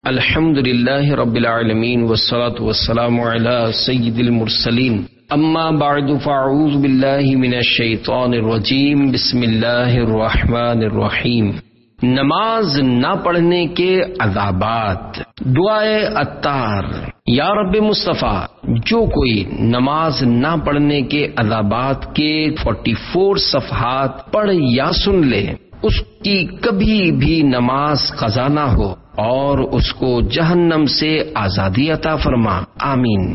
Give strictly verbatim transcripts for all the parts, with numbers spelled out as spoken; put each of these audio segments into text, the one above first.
الحمد للہ رب العالمین والصلاة والسلام علی سید المرسلین اما بعد فاعوذ باللہ من الشیطان الرجیم بسم اللہ الرحمن الرحیم۔ نماز نہ پڑھنے کے عذابات۔ دعائے عطار۔ یا رب مصطفیٰ، جو کوئی نماز نہ پڑھنے کے عذابات کے چوالیس صفحات پڑھ یا سن لے، اس کی کبھی بھی نماز قضا نہ ہو اور اس کو جہنم سے آزادی عطا فرما، آمین۔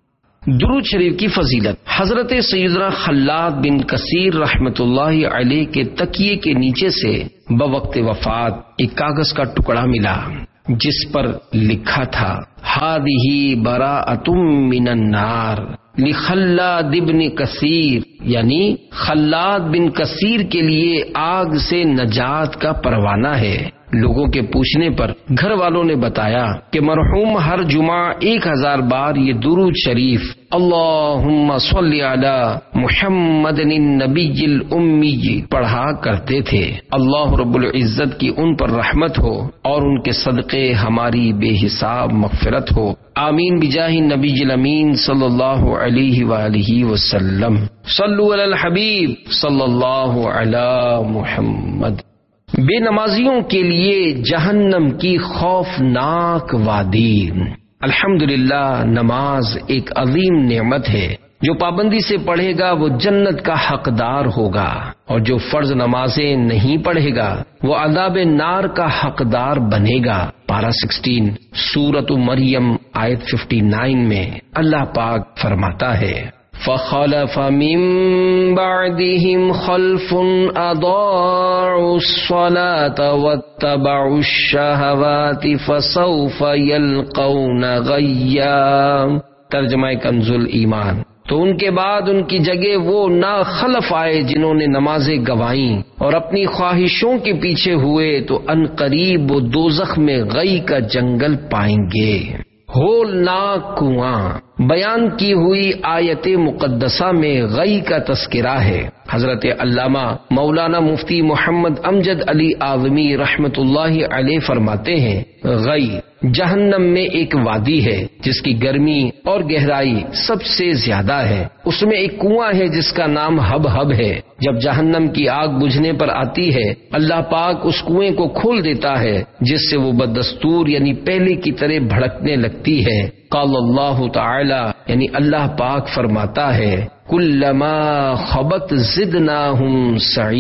درود شریف کی فضیلت۔ حضرت سیدنا خلاد بن کثیر رحمت اللہ علیہ کے تکیے کے نیچے سے بوقت وفات ایک کاغذ کا ٹکڑا ملا جس پر لکھا تھا ہذہ براءۃ من النار لخلاد بن کثیر، یعنی خلاد بن کثیر کے لیے آگ سے نجات کا پروانہ ہے۔ لوگوں کے پوچھنے پر گھر والوں نے بتایا کہ مرحوم ہر جمعہ ایک ہزار بار یہ درود شریف اللہم صلی علی محمد النبی الامی پڑھا کرتے تھے۔ اللہ رب العزت کی ان پر رحمت ہو اور ان کے صدقے ہماری بے حساب مغفرت ہو، آمین بجاہ النبی الامین صلی اللہ علیہ وآلہ وسلم۔ صلو علی الحبیب صلی اللہ علی محمد۔ بے نمازیوں کے لیے جہنم کی خوفناک وادی۔ الحمدللہ، نماز ایک عظیم نعمت ہے۔ جو پابندی سے پڑھے گا وہ جنت کا حقدار ہوگا، اور جو فرض نمازیں نہیں پڑھے گا وہ عذاب نار کا حقدار بنے گا۔ پارہ سکسٹین سورۃ مریم آیت ففٹی نائن میں اللہ پاک فرماتا ہے فَخَلَفَ مِن بَعْدِهِمْ خَلْفٌ أَضَاعُوا الصَّلَاةَ وَاتَّبَعُوا الشَّهَوَاتِ فَسَوْفَ يَلْقَوْنَ غَيًّا۔ ترجمہ کنز الایمان۔ تو ان کے بعد ان کی جگہ وہ نا خلف آئے جنہوں نے نمازیں گوائیں اور اپنی خواہشوں کے پیچھے ہوئے، تو ان قریب وہ دوزخ میں غی کا جنگل پائیں گے۔ ہولناک کنواں۔ بیان کی ہوئی آیت مقدسہ میں غی کا تذکرہ ہے۔ حضرت علامہ مولانا مفتی محمد امجد علی اعظمی رحمت اللہ علیہ فرماتے ہیں غی جہنم میں ایک وادی ہے جس کی گرمی اور گہرائی سب سے زیادہ ہے۔ اس میں ایک کنواں ہے جس کا نام ہب ہب ہے۔ جب جہنم کی آگ بجھنے پر آتی ہے، اللہ پاک اس کنویں کو کھول دیتا ہے جس سے وہ بدستور یعنی پہلے کی طرح بھڑکنے لگتی ہے۔ قال اللہ تعالی، یعنی اللہ پاک فرماتا ہے کلما خبت زدناہم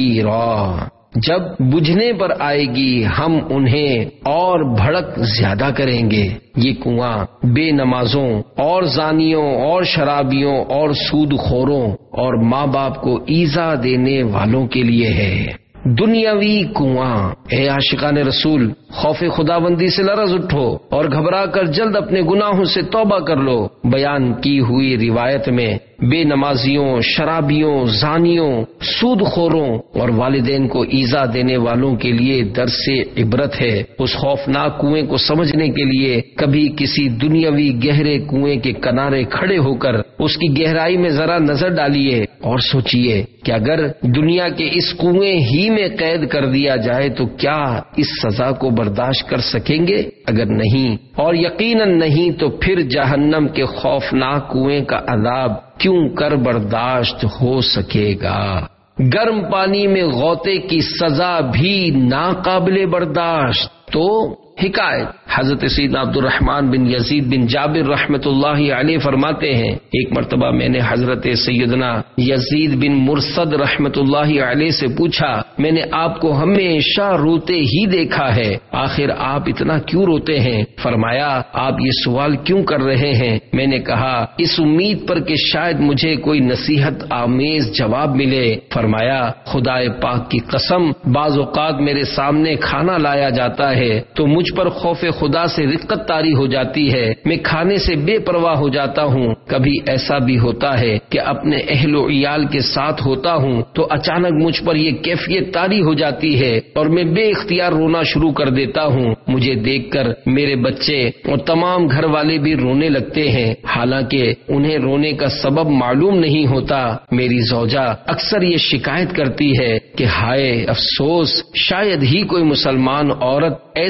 سعیرا، جب بجھنے پر آئے گی ہم انہیں اور بھڑک زیادہ کریں گے۔ یہ کنواں بے نمازوں اور زانیوں اور شرابیوں اور سود خوروں اور ماں باپ کو ایذا دینے والوں کے لیے ہے۔ دنیاوی کنواں۔ اے عاشقان رسول، خوف خداوندی سے لرز اٹھو اور گھبرا کر جلد اپنے گناہوں سے توبہ کر لو۔ بیان کی ہوئی روایت میں بے نمازیوں، شرابیوں، زانیوں، سود خوروں اور والدین کو ایذا دینے والوں کے لیے درس عبرت ہے۔ اس خوفناک کنویں کو سمجھنے کے لیے کبھی کسی دنیاوی گہرے کنویں کے کنارے کھڑے ہو کر اس کی گہرائی میں ذرا نظر ڈالیے اور سوچئے کہ اگر دنیا کے اس کنویں ہی میں قید کر دیا جائے تو کیا اس سزا کو برداشت کر سکیں گے؟ اگر نہیں، اور یقیناً نہیں، تو پھر جہنم کے خوفناک کنویں کا عذاب کیوں کر برداشت ہو سکے گا؟ گرم پانی میں غوطے کی سزا بھی ناقابل برداشت۔ تو حکایت حضرت سیدنا عبد الرحمن بن یزید بن جابر رحمت اللہ علیہ فرماتے ہیں ایک مرتبہ میں نے حضرت سیدنا یزید بن مرصد رحمت اللہ علیہ سے پوچھا، میں نے آپ کو ہمیشہ روتے ہی دیکھا ہے، آخر آپ اتنا کیوں روتے ہیں؟ فرمایا، آپ یہ سوال کیوں کر رہے ہیں؟ میں نے کہا، اس امید پر کہ شاید مجھے کوئی نصیحت آمیز جواب ملے۔ فرمایا، خدائے پاک کی قسم، بعض اوقات میرے سامنے کھانا لایا جاتا ہے تو مجھ پر خوف خدا سے رقت طاری ہو جاتی ہے، میں کھانے سے بے پرواہ ہو جاتا ہوں۔ کبھی ایسا بھی ہوتا ہے کہ اپنے اہل و عیال کے ساتھ ہوتا ہوں تو اچانک مجھ پر یہ کیفیت طاری ہو جاتی ہے اور میں بے اختیار رونا شروع کر دیتا ہوں۔ مجھے دیکھ کر میرے بچے اور تمام گھر والے بھی رونے لگتے ہیں، حالانکہ انہیں رونے کا سبب معلوم نہیں ہوتا۔ میری زوجہ اکثر یہ شکایت کرتی ہے کہ ہائے افسوس، شاید ہی کوئی مسلمان عورت ایسی ہوگی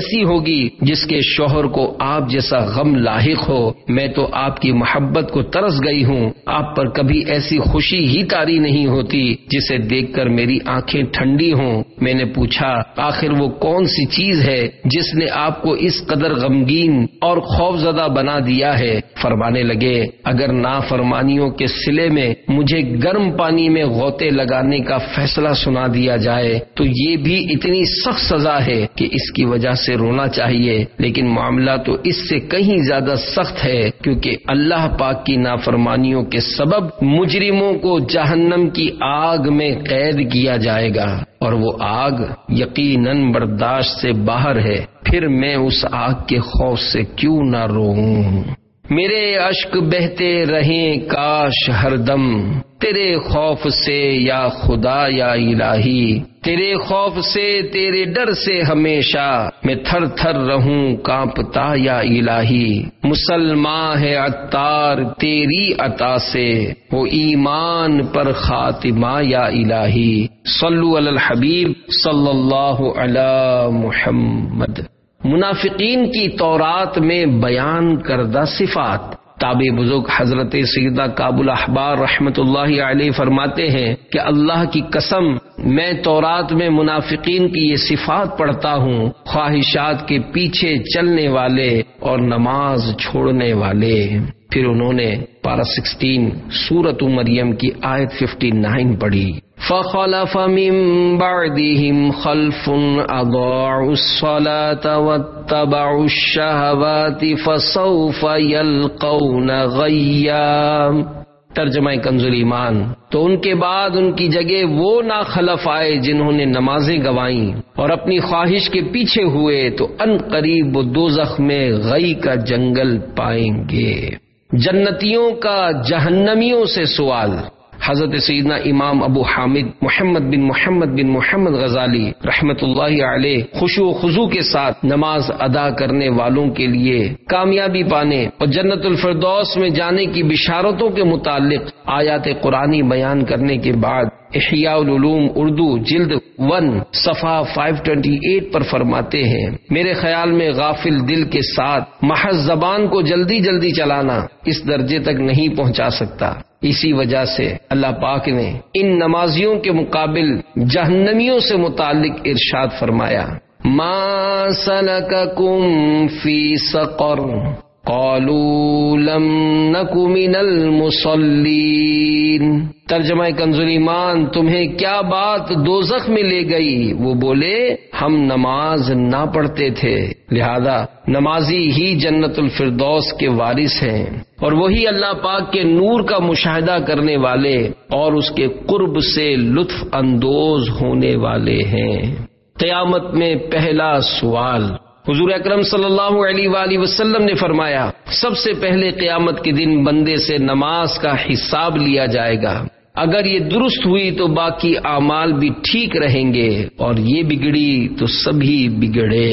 ہوگی جس کے شوہر کو آپ جیسا غم لاحق ہو. میں تو آپ کی محبت کو ترس گئی ہوں. آپ پر کبھی ایسی خوشی ہی طاری نہیں ہوتی جسے دیکھ کر میری آنکھیں ٹھنڈی ہوں. میں نے پوچھا آخر وہ کون سی چیز ہے جس نے آپ کو اس قدر غمگین اور خوفزدہ بنا دیا ہے؟ فرمانے لگے اگر نافرمانیوں کے صلے میں مجھے گرم پانی میں غوطے لگانے کا فیصلہ سنا دیا جائے تو یہ بھی اتنی سخت سزا ہے کہ اس کی وجہ سے رونا چاہیے. لیکن معاملہ تو اس سے کہیں زیادہ سخت ہے, کیونکہ اللہ پاک کی نافرمانیوں کے سبب مجرموں کو جہنم کی آگ میں قید کیا جائے گا, اور وہ آگ یقیناً برداشت سے باہر ہے. پھر میں اس آگ کے خوف سے کیوں نہ روؤں؟ میرے اشک بہتے رہیں کاش ہر دم تیرے خوف سے یا خدا یا الہی. تیرے خوف سے تیرے ڈر سے ہمیشہ میں تھر تھر رہوں کانپتا یا الہی. مسلمان ہے عطار تیری عطا سے وہ ایمان پر خاتمہ یا الہی. صلو علی الحبیب صلی اللہ علی محمد. منافقین کی تورات میں بیان کردہ صفات. تابع بزرگ حضرت سیدنا کعب الاحبار رحمت اللہ علیہ فرماتے ہیں کہ اللہ کی قسم میں تورات میں منافقین کی یہ صفات پڑھتا ہوں, خواہشات کے پیچھے چلنے والے اور نماز چھوڑنے والے. پھر انہوں نے پارہ سکسٹین سورۃ مریم کی آیت ففٹی نائن پڑھی. فَخَلَفَ مِن بَعْدِهِمْ خَلْفٌ أَضَاعُوا الصَّلَاةَ وَاتَّبَعُوا الشَّهَوَاتِ فَسَوْفَ يَلْقَوْنَ غَيًّا. ترجمہ کنز ایمان. تو ان کے بعد ان کی جگہ وہ ناخلف آئے جنہوں نے نمازیں گوائیں اور اپنی خواہش کے پیچھے ہوئے تو ان قریب وہ دوزخ میں غی کا جنگل پائیں گے. جنتیوں کا جہنمیوں سے سوال. حضرت سیدنا امام ابو حامد محمد بن محمد بن محمد غزالی رحمت اللہ علیہ خشوع و خضوع کے ساتھ نماز ادا کرنے والوں کے لیے کامیابی پانے اور جنت الفردوس میں جانے کی بشارتوں کے متعلق آیات قرآنی بیان کرنے کے بعد احیاء العلوم اردو جلد ون صفحہ پانچ سو اٹھائیس پر فرماتے ہیں میرے خیال میں غافل دل کے ساتھ محض زبان کو جلدی جلدی چلانا اس درجے تک نہیں پہنچا سکتا. اسی وجہ سے اللہ پاک نے ان نمازیوں کے مقابل جہنمیوں سے متعلق ارشاد فرمایا ما سلککم فی سقر قالوا لم نک من المصلین. ترجمہ کنز ایمان. تمہیں کیا بات دوزخ میں لے گئی؟ وہ بولے ہم نماز نہ پڑھتے تھے. لہذا نمازی ہی جنت الفردوس کے وارث ہیں اور وہی اللہ پاک کے نور کا مشاہدہ کرنے والے اور اس کے قرب سے لطف اندوز ہونے والے ہیں. قیامت میں پہلا سوال. حضور اکرم صلی اللہ علیہ وآلہ وسلم نے فرمایا سب سے پہلے قیامت کے دن بندے سے نماز کا حساب لیا جائے گا. اگر یہ درست ہوئی تو باقی اعمال بھی ٹھیک رہیں گے اور یہ بگڑی تو سبھی بگڑے.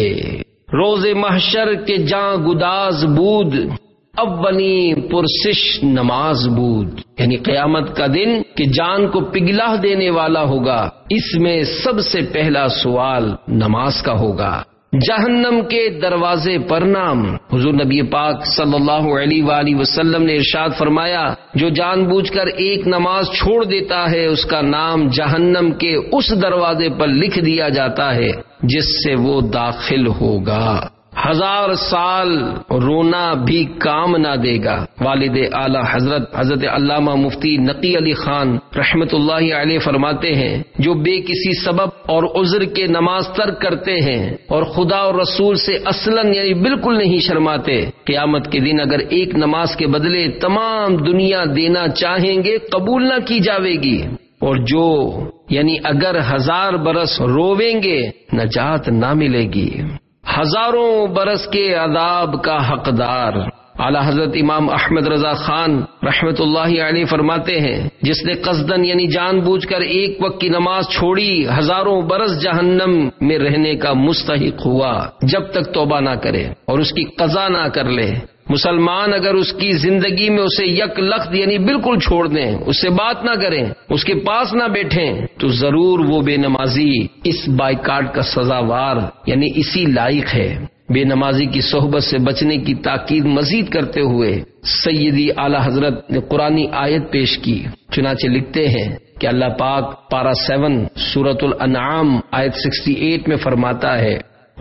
روز محشر کے جاں گداز بود اب بنی پرسش نماز بود. یعنی قیامت کا دن کہ جان کو پگھلا دینے والا ہوگا, اس میں سب سے پہلا سوال نماز کا ہوگا. جہنم کے دروازے پر نام. حضور نبی پاک صلی اللہ علیہ وآلہ وسلم نے ارشاد فرمایا جو جان بوجھ کر ایک نماز چھوڑ دیتا ہے اس کا نام جہنم کے اس دروازے پر لکھ دیا جاتا ہے جس سے وہ داخل ہوگا. ہزار سال رونا بھی کام نہ دے گا. والد اعلی حضرت حضرت علامہ مفتی نقی علی خان رحمت اللہ علیہ فرماتے ہیں جو بے کسی سبب اور عذر کے نماز ترک کرتے ہیں اور خدا اور رسول سے اصلاً یعنی بالکل نہیں شرماتے, قیامت کے دن اگر ایک نماز کے بدلے تمام دنیا دینا چاہیں گے قبول نہ کی جاوے گی. اور جو یعنی اگر ہزار برس روویں گے نجات نہ ملے گی. ہزاروں برس کے عذاب کا حقدار. اعلی حضرت امام احمد رضا خان رحمت اللہ علیہ فرماتے ہیں جس نے قصدن یعنی جان بوجھ کر ایک وقت کی نماز چھوڑی ہزاروں برس جہنم میں رہنے کا مستحق ہوا جب تک توبہ نہ کرے اور اس کی قضا نہ کر لے. مسلمان اگر اس کی زندگی میں اسے یک لخت یعنی بالکل چھوڑ دیں, اس سے بات نہ کریں, اس کے پاس نہ بیٹھیں تو ضرور وہ بے نمازی اس بائیکاٹ کا سزاوار یعنی اسی لائق ہے. بے نمازی کی صحبت سے بچنے کی تاکید مزید کرتے ہوئے سیدی اعلی حضرت نے قرآنی آیت پیش کی، چنانچہ لکھتے ہیں کہ اللہ پاک پارہ سیون سورۃ الانعام آیت اڑسٹھ میں فرماتا ہے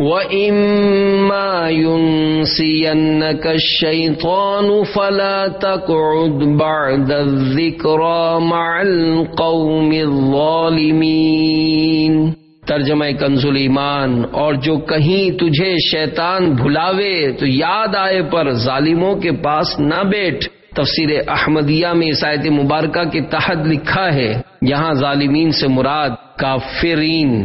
وَإِمَّا يُنْسِيَنَّكَ الشَّيْطَانُ فَلَا تَقْعُدْ بَعْدَ الذِّكْرَى مَعَ الْقَوْمِ الظَّالِمِينَ۔ ترجمہ کنز الایمان، اور جو کہیں تجھے شیطان بھلاوے تو یاد آئے پر ظالموں کے پاس نہ بیٹھ۔ تفسیر احمدیہ میں اس آیت مبارکہ کے تحت لکھا ہے یہاں ظالمین سے مراد کافرین،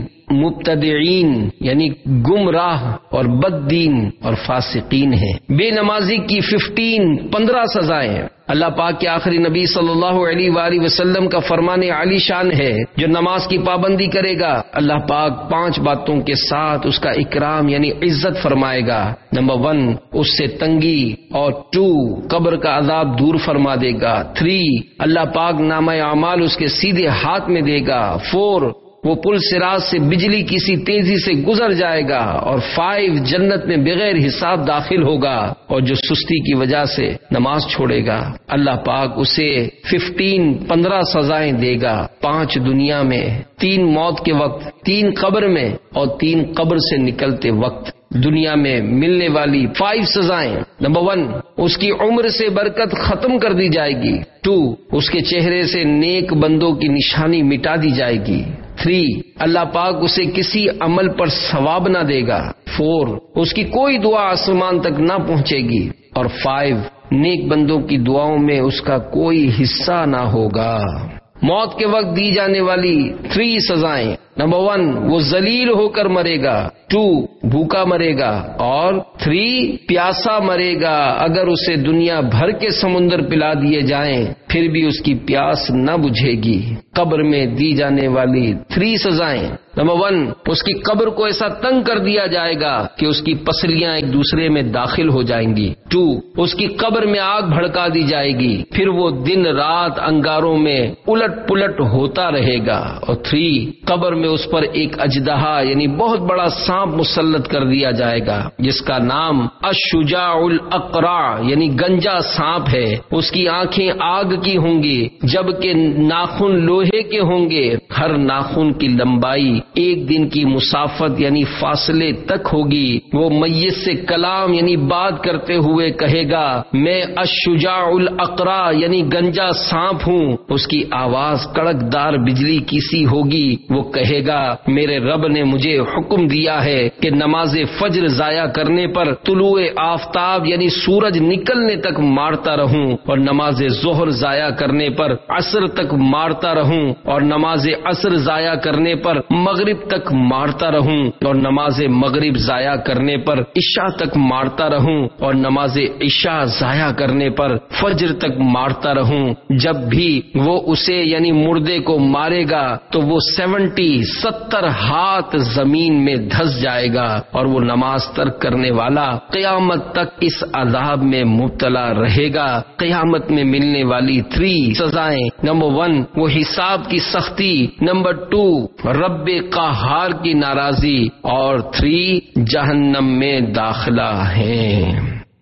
مبتدعین یعنی گمراہ اور بد دین اور فاسقین ہیں۔ بے نمازی کی ففٹین پندرہ سزائیں۔ اللہ پاک کے آخری نبی صلی اللہ علیہ وآلہ وسلم کا فرمان عالی شان ہے، جو نماز کی پابندی کرے گا اللہ پاک پانچ باتوں کے ساتھ اس کا اکرام یعنی عزت فرمائے گا۔ نمبر ون، اس سے تنگی، اور ٹو، قبر کا عذاب دور فرما دے گا۔ تھری، اللہ پاک نامہ اعمال اس کے سیدھے ہاتھ میں دے گا۔ فور، وہ پل صراط سے بجلی کسی تیزی سے گزر جائے گا۔ اور فائیو، جنت میں بغیر حساب داخل ہوگا۔ اور جو سستی کی وجہ سے نماز چھوڑے گا اللہ پاک اسے ففٹین پندرہ سزائیں دے گا، پانچ دنیا میں، تین موت کے وقت، تین قبر میں، اور تین قبر سے نکلتے وقت۔ دنیا میں ملنے والی فائیو سزائیں: نمبر ون، اس کی عمر سے برکت ختم کر دی جائے گی۔ ٹو، اس کے چہرے سے نیک بندوں کی نشانی مٹا دی جائے گی۔ تھری، اللہ پاک اسے کسی عمل پر ثواب نہ دے گا۔ فور، اس کی کوئی دعا آسمان تک نہ پہنچے گی۔ اور فائیو، نیک بندوں کی دعاؤں میں اس کا کوئی حصہ نہ ہوگا۔ موت کے وقت دی جانے والی تھری سزائیں: نمبر ون، وہ ذلیل ہو کر مرے گا۔ ٹو، بھوکا مرے گا۔ اور تھری، پیاسا مرے گا۔ اگر اسے دنیا بھر کے سمندر پلا دیے جائیں پھر بھی اس کی پیاس نہ بجھے گی۔ قبر میں دی جانے والی تھری سزائیں: نمبر ون، اس کی قبر کو ایسا تنگ کر دیا جائے گا کہ اس کی پسلیاں ایک دوسرے میں داخل ہو جائیں گی۔ ٹو، اس کی قبر میں آگ بھڑکا دی جائے گی، پھر وہ دن رات انگاروں میں الٹ پلٹ ہوتا رہے گا۔ اور تھری، قبر میں اس پر ایک اژدہا یعنی بہت بڑا سانپ مسلط کر دیا جائے گا جس کا نام الشجاع الاقرع یعنی گنجا سانپ ہے۔ اس کی آنکھیں آگ کی ہوں گی جبکہ ناخن لوہے کے ہوں گے۔ ہر ناخن کی لمبائی ایک دن کی مسافت یعنی فاصلے تک ہوگی۔ وہ میت سے کلام یعنی بات کرتے ہوئے کہے گا میں الشجاع الاقرع یعنی گنجا سانپ ہوں۔ اس کی آواز کڑکدار بجلی کی سی ہوگی۔ وہ کہے گا میرے رب نے مجھے حکم دیا ہے کہ نماز فجر ضائع کرنے پر طلوع آفتاب یعنی سورج نکلنے تک مارتا رہوں، اور نماز ظہر ضائع کرنے پر عصر تک مارتا رہوں، اور نماز عصر ضائع کرنے پر مغرب تک مارتا رہوں، اور نماز مغرب ضائع کرنے پر عشاء تک مارتا رہوں، اور نماز عشاء ضائع کرنے پر فجر تک مارتا رہوں۔ جب بھی وہ اسے یعنی مردے کو مارے گا تو وہ سیونٹی ستر ہاتھ زمین میں دھس جائے گا، اور وہ نماز ترک کرنے والا قیامت تک اس عذاب میں مبتلا رہے گا۔ قیامت میں ملنے والی تھری سزائیں: نمبر ون، وہ حساب کی سختی۔ نمبر ٹو، رب قہار کی ناراضی۔ اور تھری، جہنم میں داخلہ ہے۔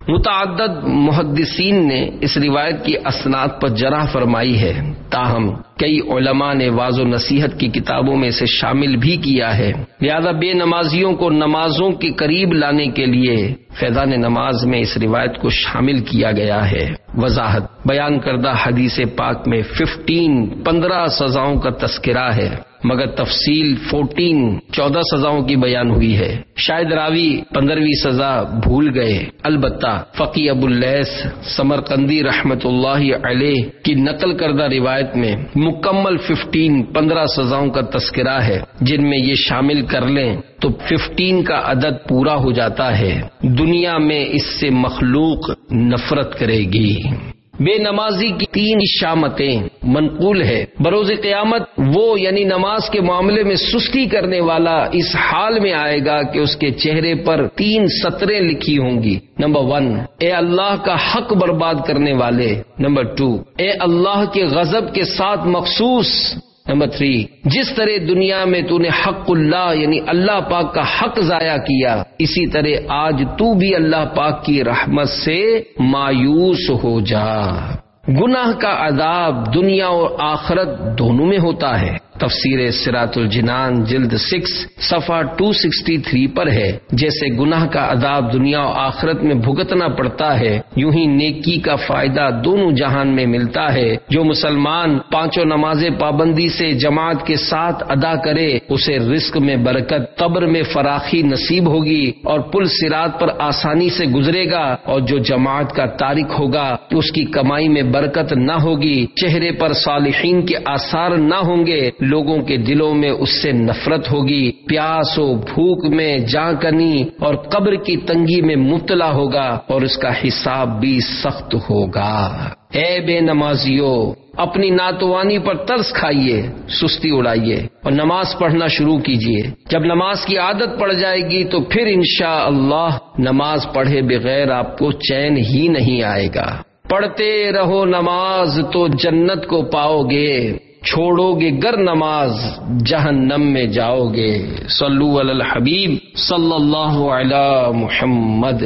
متعدد محدثین نے اس روایت کی اسناد پر جرح فرمائی ہے، تاہم کئی علماء نے واضح و نصیحت کی کتابوں میں اسے شامل بھی کیا ہے۔ لہذا بے نمازیوں کو نمازوں کے قریب لانے کے لیے فیضان نماز میں اس روایت کو شامل کیا گیا ہے۔ وضاحت: بیان کردہ حدیث پاک میں ففٹین پندرہ سزاؤں کا تذکرہ ہے، مگر تفصیل فورٹین چودہ سزاؤں کی بیان ہوئی ہے۔ شاید راوی پندرہویں سزا بھول گئے۔ البتہ فقی ابو اللیث سمرقندی رحمت اللہ علیہ کی نقل کردہ روایت میں مکمل ففٹین پندرہ سزاؤں کا تذکرہ ہے، جن میں یہ شامل کر لیں تو ففٹین کا عدد پورا ہو جاتا ہے۔ دنیا میں اس سے مخلوق نفرت کرے گی۔ بے نمازی کی تین شامتیں منقول ہے۔ بروز قیامت وہ یعنی نماز کے معاملے میں سستی کرنے والا اس حال میں آئے گا کہ اس کے چہرے پر تین سطریں لکھی ہوں گی۔ نمبر ون، اے اللہ کا حق برباد کرنے والے۔ نمبر ٹو، اے اللہ کے غضب کے ساتھ مخصوص۔ نمبر تھری، جس طرح دنیا میں تو نے حق اللہ یعنی اللہ پاک کا حق ضائع کیا، اسی طرح آج تو بھی اللہ پاک کی رحمت سے مایوس ہو جا۔ گناہ کا عذاب دنیا اور آخرت دونوں میں ہوتا ہے۔ تفسیر صراط الجنان جلد سکس صفحہ دو سو تڑسٹھ پر ہے، جیسے گناہ کا عذاب دنیا و آخرت میں بھگتنا پڑتا ہے، یوں ہی نیکی کا فائدہ دونوں جہان میں ملتا ہے۔ جو مسلمان پانچوں نمازیں پابندی سے جماعت کے ساتھ ادا کرے، اسے رزق میں برکت، قبر میں فراخی نصیب ہوگی اور پل صراط پر آسانی سے گزرے گا، اور جو جماعت کا تارک ہوگا اس کی کمائی میں برکت نہ ہوگی، چہرے پر صالحین کے آثار نہ ہوں گے، لوگوں کے دلوں میں اس سے نفرت ہوگی، پیاس و بھوک میں جاں کنی اور قبر کی تنگی میں مبتلا ہوگا، اور اس کا حساب بھی سخت ہوگا۔ اے بے نمازیو، اپنی ناتوانی پر ترس کھائیے، سستی اڑائیے اور نماز پڑھنا شروع کیجیے۔ جب نماز کی عادت پڑ جائے گی تو پھر انشاءاللہ نماز پڑھے بغیر آپ کو چین ہی نہیں آئے گا۔ پڑھتے رہو نماز تو جنت کو پاؤ گے، چھوڑو گے گر نماز جہنم میں جاؤ گے۔ صلو علی الحبیب صلی اللہ علی محمد۔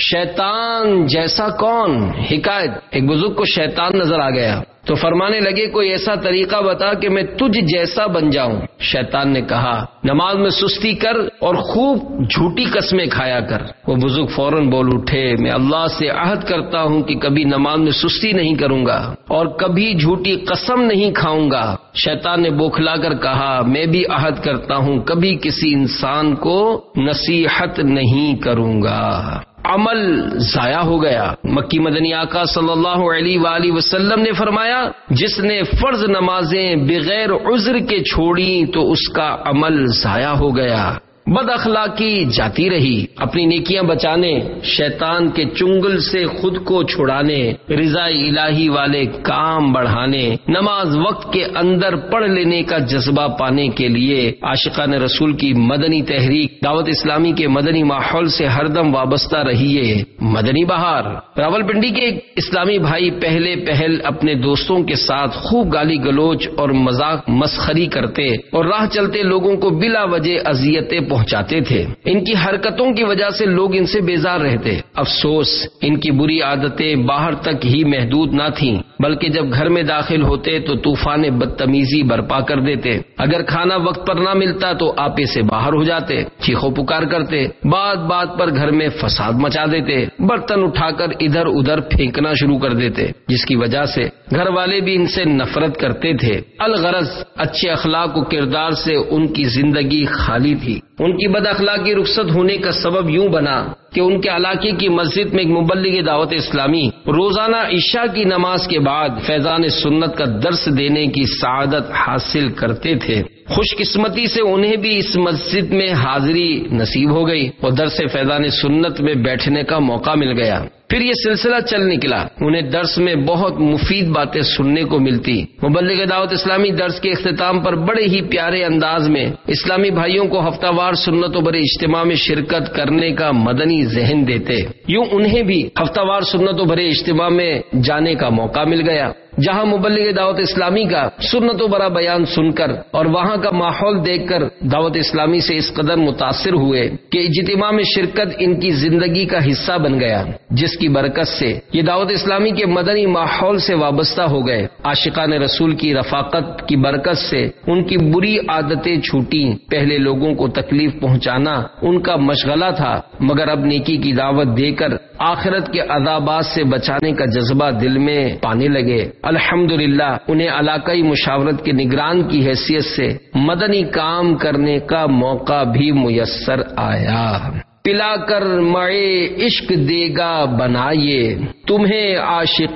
شیطان جیسا کون؟ حکایت، ایک بزرگ کو شیطان نظر آ گیا تو فرمانے لگے کوئی ایسا طریقہ بتا کہ میں تجھ جیسا بن جاؤں۔ شیطان نے کہا نماز میں سستی کر اور خوب جھوٹی قسمیں کھایا کر۔ وہ بزرگ فوراً بول اٹھے میں اللہ سے عہد کرتا ہوں کہ کبھی نماز میں سستی نہیں کروں گا اور کبھی جھوٹی قسم نہیں کھاؤں گا۔ شیطان نے بوکھلا کر کہا میں بھی عہد کرتا ہوں کبھی کسی انسان کو نصیحت نہیں کروں گا۔ عمل ضائع ہو گیا۔ مکی مدنی آقا صلی اللہ علیہ وآلہ وسلم نے فرمایا جس نے فرض نمازیں بغیر عذر کے چھوڑی تو اس کا عمل ضائع ہو گیا۔ بد اخلاقی جاتی رہی، اپنی نیکیاں بچانے، شیطان کے چنگل سے خود کو چھڑانے، رضا الہی والے کام بڑھانے، نماز وقت کے اندر پڑھ لینے کا جذبہ پانے کے لیے عاشقان رسول کی مدنی تحریک دعوت اسلامی کے مدنی ماحول سے ہر دم وابستہ رہیے۔ مدنی بہار راول پنڈی کے ایک اسلامی بھائی پہلے پہل اپنے دوستوں کے ساتھ خوب گالی گلوچ اور مذاق مسخری کرتے اور راہ چلتے لوگوں کو بلا وجہ اذیتیں پہنچاتے تھے۔ ان کی حرکتوں کی وجہ سے لوگ ان سے بیزار رہتے۔ افسوس ان کی بری عادتیں باہر تک ہی محدود نہ تھیں، بلکہ جب گھر میں داخل ہوتے تو طوفان بدتمیزی برپا کر دیتے۔ اگر کھانا وقت پر نہ ملتا تو آپے سے باہر ہو جاتے، چیخو پکار کرتے، بات بات پر گھر میں فساد مچا دیتے، برتن اٹھا کر ادھر ادھر پھینکنا شروع کر دیتے، جس کی وجہ سے گھر والے بھی ان سے نفرت کرتے تھے۔ الغرض اچھے اخلاق و کردار سے ان کی زندگی خالی تھی۔ ان کی بد اخلاقی رخصت ہونے کا سبب یوں بنا کہ ان کے علاقے کی مسجد میں ایک مبلغ دعوت اسلامی روزانہ عشاء کی نماز کے بعد فیضان سنت کا درس دینے کی سعادت حاصل کرتے تھے۔ خوش قسمتی سے انہیں بھی اس مسجد میں حاضری نصیب ہو گئی اور درس فیضان سنت میں بیٹھنے کا موقع مل گیا۔ پھر یہ سلسلہ چل نکلا، انہیں درس میں بہت مفید باتیں سننے کو ملتی۔ مبلغ دعوت اسلامی درس کے اختتام پر بڑے ہی پیارے انداز میں اسلامی بھائیوں کو ہفتہ وار سنت و بر اجتماع میں شرکت کرنے کا مدنی ذہن دیتے۔ یوں انہیں بھی ہفتہ وار سنت و بر اجتماع میں جانے کا موقع مل گیا، جہاں مبلغ دعوت اسلامی کا سنت و برا بیان سن کر اور وہاں کا ماحول دیکھ کر دعوت اسلامی سے اس قدر متاثر ہوئے کہ اجتماع میں شرکت ان کی زندگی کا حصہ بن گیا، جس کی برکت سے یہ دعوت اسلامی کے مدنی ماحول سے وابستہ ہو گئے۔ عاشقان رسول کی رفاقت کی برکت سے ان کی بری عادتیں چھوٹیں۔ پہلے لوگوں کو تکلیف پہنچانا ان کا مشغلہ تھا، مگر اب نیکی کی دعوت دے کر آخرت کے عذابات سے بچانے کا جذبہ دل میں پانے لگے۔ الحمدللہ انہیں علاقائی مشاورت کے نگران کی حیثیت سے مدنی کام کرنے کا موقع بھی میسر آیا۔ پلا کر مائے عشق دیگا بنائیے تمہیں عاشق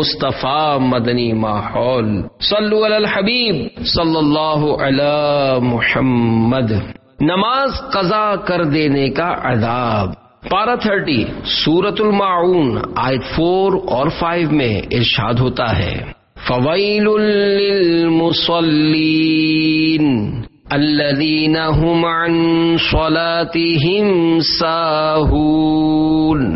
مصطفیٰ مدنی ماحول۔ صلو علی الحبیب صلی اللہ علی محمد۔ نماز قضا کر دینے کا عذاب۔ پارہ تھرٹی سورۃ الماعون آیت فور اور فائیو میں ارشاد ہوتا ہے فویل للمصلین الذین هم عن صلاتهم ساہون۔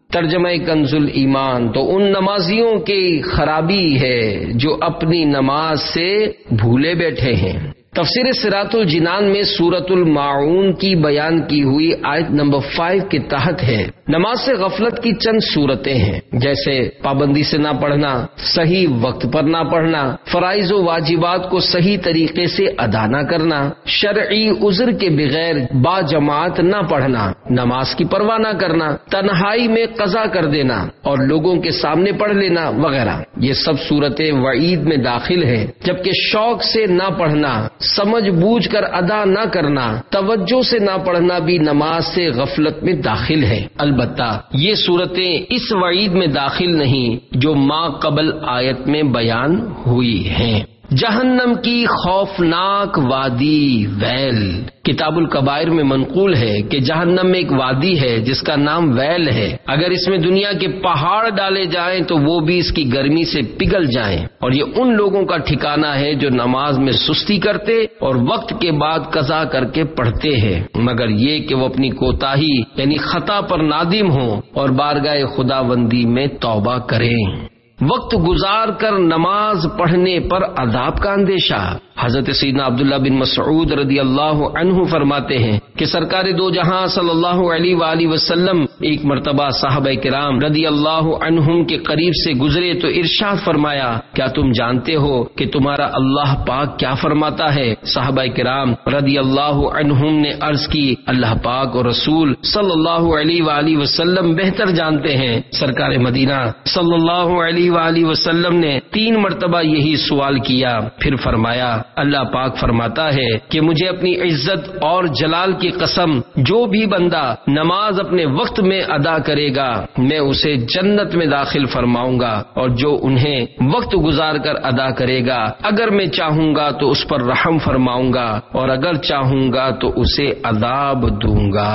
ترجمہ کنز الایمان، تو ان نمازیوں کی خرابی ہے جو اپنی نماز سے بھولے بیٹھے ہیں۔ تفسیر صراط الجنان میں سورۃ الماعون کی بیان کی ہوئی آیت نمبر فائیو کے تحت ہے۔ نماز سے غفلت کی چند صورتیں ہیں، جیسے پابندی سے نہ پڑھنا، صحیح وقت پر نہ پڑھنا، فرائض و واجبات کو صحیح طریقے سے ادا نہ کرنا، شرعی عذر کے بغیر با جماعت نہ پڑھنا، نماز کی پرواہ نہ کرنا، تنہائی میں قضا کر دینا اور لوگوں کے سامنے پڑھ لینا وغیرہ۔ یہ سب صورتیں وعید میں داخل ہیں، جبکہ شوق سے نہ پڑھنا، سمجھ بوجھ کر ادا نہ کرنا، توجہ سے نہ پڑھنا بھی نماز سے غفلت میں داخل ہے۔ البتہ یہ صورتیں اس وعید میں داخل نہیں جو ما قبل آیت میں بیان ہوئی ہیں۔ جہنم کی خوفناک وادی ویل، کتاب الکبائر میں منقول ہے کہ جہنم میں ایک وادی ہے جس کا نام ویل ہے، اگر اس میں دنیا کے پہاڑ ڈالے جائیں تو وہ بھی اس کی گرمی سے پگھل جائیں، اور یہ ان لوگوں کا ٹھکانہ ہے جو نماز میں سستی کرتے اور وقت کے بعد قضا کر کے پڑھتے ہیں، مگر یہ کہ وہ اپنی کوتاہی یعنی خطا پر نادم ہوں اور بارگاہ خداوندی میں توبہ کریں۔ وقت گزار کر نماز پڑھنے پر عذاب کا اندیشہ، حضرت سیدنا عبداللہ بن مسعود رضی اللہ عنہ فرماتے ہیں کہ سرکار دو جہاں صلی اللہ علیہ وآلہ وسلم ایک مرتبہ صحابہ کرام رضی اللہ عنہم کے قریب سے گزرے تو ارشاد فرمایا، کیا تم جانتے ہو کہ تمہارا اللہ پاک کیا فرماتا ہے؟ صحابہ کرام رضی اللہ عنہم نے عرض کی، اللہ پاک اور رسول صلی اللہ علیہ وآلہ وسلم بہتر جانتے ہیں۔ سرکار مدینہ صلی اللہ علیہ وآلہ وسلم نے تین مرتبہ یہی سوال کیا، پھر فرمایا، اللہ پاک فرماتا ہے کہ مجھے اپنی عزت اور جلال کی قسم، جو بھی بندہ نماز اپنے وقت میں ادا کرے گا میں اسے جنت میں داخل فرماؤں گا، اور جو انہیں وقت گزار کر ادا کرے گا اگر میں چاہوں گا تو اس پر رحم فرماؤں گا، اور اگر چاہوں گا تو اسے عذاب دوں گا۔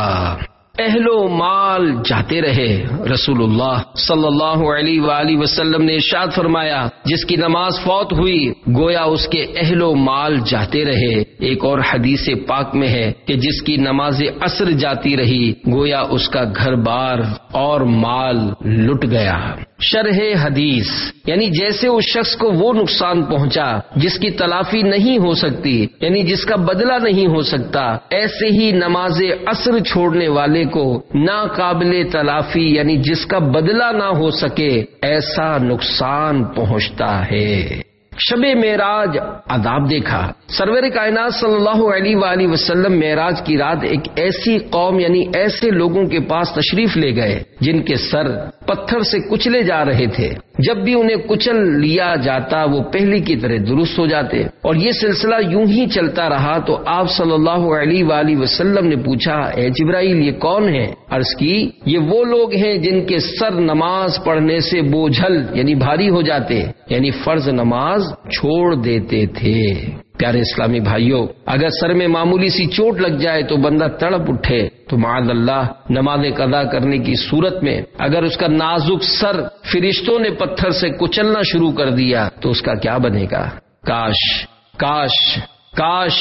اہل و مال جاتے رہے، رسول اللہ صلی اللہ علیہ وآلہ وسلم نے ارشاد فرمایا، جس کی نماز فوت ہوئی گویا اس کے اہل و مال جاتے رہے۔ ایک اور حدیث پاک میں ہے کہ جس کی نماز عصر جاتی رہی گویا اس کا گھر بار اور مال لٹ گیا۔ شرح حدیث، یعنی جیسے اس شخص کو وہ نقصان پہنچا جس کی تلافی نہیں ہو سکتی، یعنی جس کا بدلہ نہیں ہو سکتا، ایسے ہی نماز عصر چھوڑنے والے کو ناقابل تلافی یعنی جس کا بدلہ نہ ہو سکے ایسا نقصان پہنچتا ہے۔ شب معراج عذاب دیکھا، سرور کائنات صلی اللہ علیہ وآلہ وسلم معراج کی رات ایک ایسی قوم یعنی ایسے لوگوں کے پاس تشریف لے گئے جن کے سر پتھر سے کچلے جا رہے تھے، جب بھی انہیں کچل لیا جاتا وہ پہلی کی طرح درست ہو جاتے، اور یہ سلسلہ یوں ہی چلتا رہا تو آپ صلی اللہ علیہ وآلہ وسلم نے پوچھا، اے جبرائیل یہ کون ہیں؟ عرض کی، یہ وہ لوگ ہیں جن کے سر نماز پڑھنے سے بوجھل یعنی بھاری ہو جاتے، یعنی فرض نماز چھوڑ دیتے تھے۔ پیارے اسلامی بھائیوں، اگر سر میں معمولی سی چوٹ لگ جائے تو بندہ تڑپ اٹھے تو معاذ اللہ نماز قضا کرنے کی صورت میں اگر اس کا نازک سر فرشتوں نے پتھر سے کچلنا شروع کر دیا تو اس کا کیا بنے گا؟ کاش کاش کاش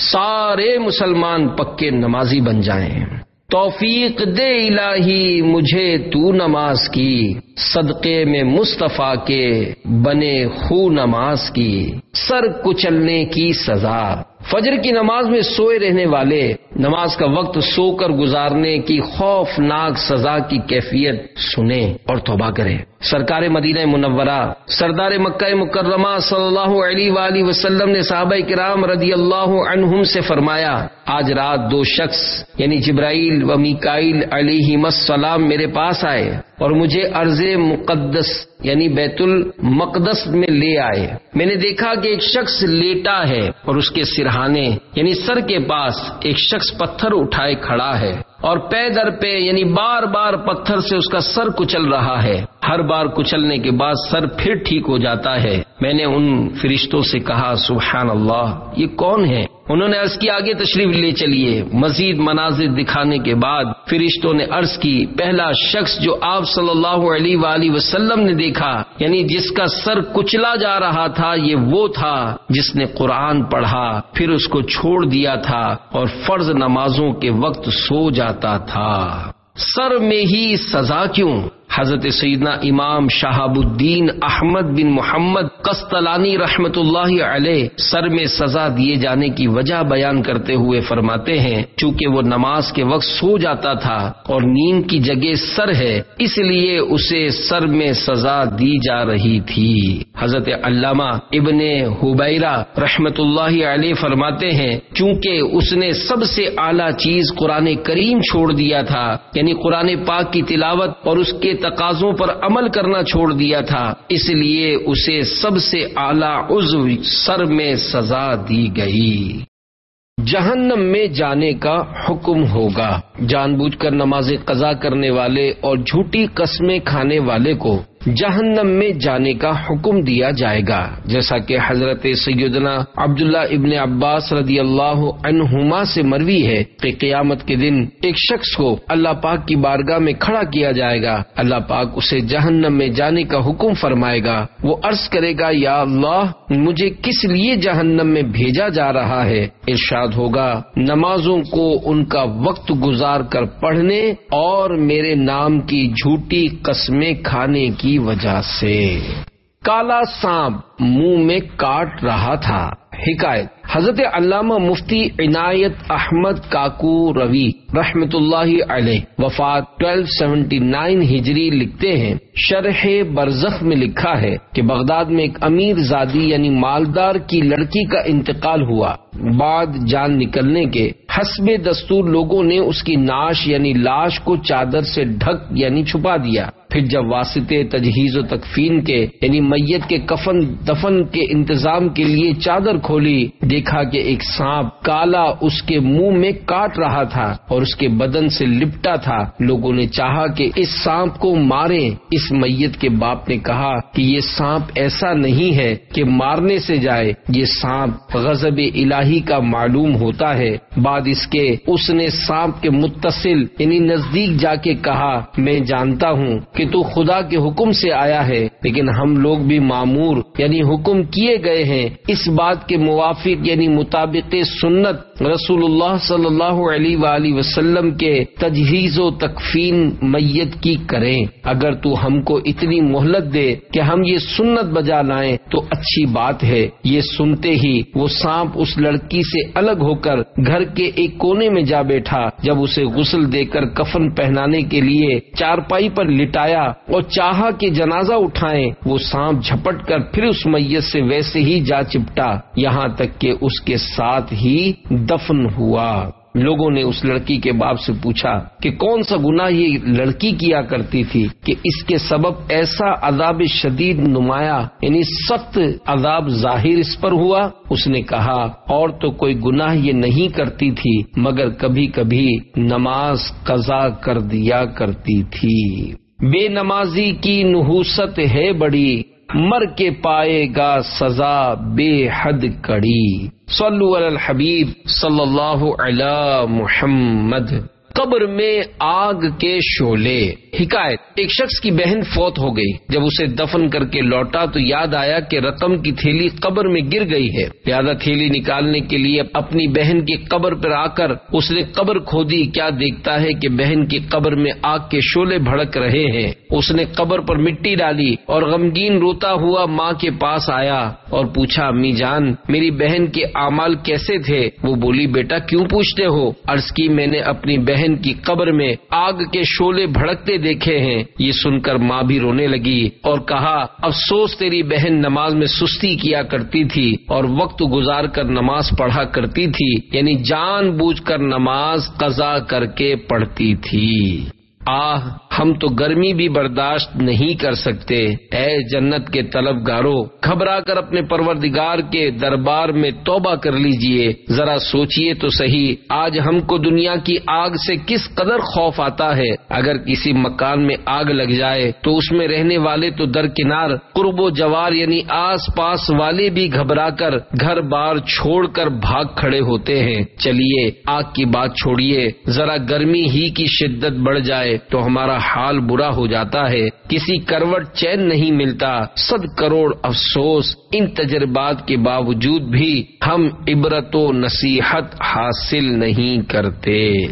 سارے مسلمان پکے نمازی بن جائیں۔ توفیق دے الہی مجھے تو نماز کی، صدقے میں مصطفیٰ کے بنے خو نماز کی، سر کچلنے کی سزا۔ فجر کی نماز میں سوئے رہنے والے نماز کا وقت سو کر گزارنے کی خوفناک سزا کی کیفیت سنیں اور توبہ کریں۔ سرکار مدینہ منورہ سردار مکہ مکرمہ صلی اللہ علیہ وآلہ وسلم نے صحابہ کرام رضی اللہ عنہم سے فرمایا، آج رات دو شخص یعنی جبرائیل و میکائیل علیہم السلام میرے پاس آئے اور مجھے ارض مقدس یعنی بیت المقدس میں لے آئے۔ میں نے دیکھا کہ ایک شخص لیٹا ہے اور اس کے سرہانے یعنی سر کے پاس ایک شخص پتھر اٹھائے کھڑا ہے، اور پے در پے یعنی بار بار پتھر سے اس کا سر کچل رہا ہے۔ ہر بار کچلنے کے بعد سر پھر ٹھیک ہو جاتا ہے۔ میں نے ان فرشتوں سے کہا، سبحان اللہ، یہ کون ہے؟ انہوں نے عرض کی، آگے تشریف لے چلیے۔ مزید مناظر دکھانے کے بعد فرشتوں نے عرض کی، پہلا شخص جو آپ صلی اللہ علیہ وآلہ وسلم نے دیکھا یعنی جس کا سر کچلا جا رہا تھا، یہ وہ تھا جس نے قرآن پڑھا پھر اس کو چھوڑ دیا تھا اور فرض نمازوں کے وقت سو جاتا تھا۔ سر میں ہی سزا کیوں؟ حضرت سیدنا امام شہاب الدین احمد بن محمد قسطلانی رحمت اللہ علیہ سر میں سزا دیے جانے کی وجہ بیان کرتے ہوئے فرماتے ہیں چونکہ وہ نماز کے وقت سو جاتا تھا اور نیند کی جگہ سر ہے اس لیے اسے سر میں سزا دی جا رہی تھی۔ حضرت علامہ ابن حبیرہ رحمت اللہ علیہ فرماتے ہیں چونکہ اس نے سب سے اعلیٰ چیز قرآن کریم چھوڑ دیا تھا، یعنی قرآن پاک کی تلاوت اور اس کے تقاضوں پر عمل کرنا چھوڑ دیا تھا، اس لیے اسے سب سے اعلیٰ عضو سر میں سزا دی گئی۔ جہنم میں جانے کا حکم ہوگا۔ جان بوجھ کر نماز قضا کرنے والے اور جھوٹی قسمیں کھانے والے کو جہنم میں جانے کا حکم دیا جائے گا، جیسا کہ حضرت سیدنا عبداللہ ابن عباس رضی اللہ عنہما سے مروی ہے کہ قیامت کے دن ایک شخص کو اللہ پاک کی بارگاہ میں کھڑا کیا جائے گا، اللہ پاک اسے جہنم میں جانے کا حکم فرمائے گا، وہ عرض کرے گا یا اللہ مجھے کس لیے جہنم میں بھیجا جا رہا ہے؟ ارشاد ہوگا نمازوں کو ان کا وقت گزار کر پڑھنے اور میرے نام کی جھوٹی قسمیں کھانے کی وجہ سے۔ کالا سانپ منہ میں کاٹ رہا تھا۔ حکایت حضرت علامہ مفتی عنایت احمد کاکو روی رحمت اللہ علیہ وفات بارہ سو ستانوے ہجری لکھتے ہیں شرح برزخ میں لکھا ہے کہ بغداد میں ایک امیر زادی یعنی مالدار کی لڑکی کا انتقال ہوا۔ بعد جان نکلنے کے حسب دستور لوگوں نے اس کی نعش یعنی لاش کو چادر سے ڈھک یعنی چھپا دیا۔ پھر جب واسطے تجہیز و تکفین کے یعنی میت کے کفن دفن کے انتظام کے لیے چادر کھولی، دیکھا کہ ایک سانپ کالا اس کے منہ میں کاٹ رہا تھا اور اس کے بدن سے لپٹا تھا۔ لوگوں نے چاہا کہ اس سانپ کو ماریں۔ اس میت کے باپ نے کہا کہ یہ سانپ ایسا نہیں ہے کہ مارنے سے جائے، یہ سانپ غضب الہی کا معلوم ہوتا ہے۔ بعد اس کے اس نے سانپ کے متصل یعنی نزدیک جا کے کہا میں جانتا ہوں کہ تو خدا کے حکم سے آیا ہے، لیکن ہم لوگ بھی مامور یعنی حکم کیے گئے ہیں اس بات کے موافق یعنی مطابق سنت رسول اللہ صلی اللہ علیہ وآلہ وسلم کے تجہیز و تکفین میت کی کریں۔ اگر تو ہم کو اتنی مہلت دے کہ ہم یہ سنت بجا لائیں تو اچھی بات ہے۔ یہ سنتے ہی وہ سانپ اس لڑکی سے الگ ہو کر گھر کے ایک کونے میں جا بیٹھا۔ جب اسے غسل دے کر کفن پہنانے کے لیے چارپائی پر لٹایا اور چاہا کہ جنازہ اٹھائیں، وہ سانپ جھپٹ کر پھر اس میت سے ویسے ہی جا چپٹا یہاں تک کہ اس کے ساتھ ہی دفن ہوا۔ لوگوں نے اس لڑکی کے باپ سے پوچھا کہ کون سا گناہ یہ لڑکی کیا کرتی تھی کہ اس کے سبب ایسا عذاب شدید نمایاں یعنی سخت عذاب ظاہر اس پر ہوا؟ اس نے کہا اور تو کوئی گناہ یہ نہیں کرتی تھی مگر کبھی کبھی نماز قضا کر دیا کرتی تھی۔ بے نمازی کی نحوست ہے بڑی، مر کے پائے گا سزا بے حد کڑی۔ صلو علی الحبیب صلی اللہ علی محمد۔ قبر میں آگ کے شعلے۔ حکایت ایک شخص کی بہن فوت ہو گئی۔ جب اسے دفن کر کے لوٹا تو یاد آیا کہ رقم کی تھیلی قبر میں گر گئی ہے، لہذا تھیلی نکالنے کے لیے اپنی بہن کی قبر پر آ کر اس نے قبر کھودی۔ کیا دیکھتا ہے کہ بہن کی قبر میں آگ کے شعلے بھڑک رہے ہیں۔ اس نے قبر پر مٹی ڈالی اور غمگین روتا ہوا ماں کے پاس آیا اور پوچھا امی جان میری بہن کے اعمال کیسے تھے؟ وہ بولی بیٹا کیوں پوچھتے ہو؟ عرض کی میں نے اپنی بہن کی قبر میں آگ کے شعلے بھڑکتے دیکھے ہیں۔ یہ سن کر ماں بھی رونے لگی اور کہا افسوس تیری بہن نماز میں سستی کیا کرتی تھی اور وقت گزار کر نماز پڑھا کرتی تھی، یعنی جان بوجھ کر نماز قضا کر کے پڑھتی تھی۔ آہ ہم تو گرمی بھی برداشت نہیں کر سکتے۔ اے جنت کے طلبگاروں گھبرا کر اپنے پروردگار کے دربار میں توبہ کر لیجئے۔ ذرا سوچئے تو صحیح آج ہم کو دنیا کی آگ سے کس قدر خوف آتا ہے۔ اگر کسی مکان میں آگ لگ جائے تو اس میں رہنے والے تو درکنار قرب و جوار یعنی آس پاس والے بھی گھبرا کر گھر بار چھوڑ کر بھاگ کھڑے ہوتے ہیں۔ چلیے آگ کی بات چھوڑیے، ذرا گرمی ہی کی شدت بڑھ جائے تو ہمارا حال برا ہو جاتا ہے، کسی کروٹ چین نہیں ملتا۔ صد کروڑ افسوس ان تجربات کے باوجود بھی ہم عبرت و نصیحت حاصل نہیں کرتے۔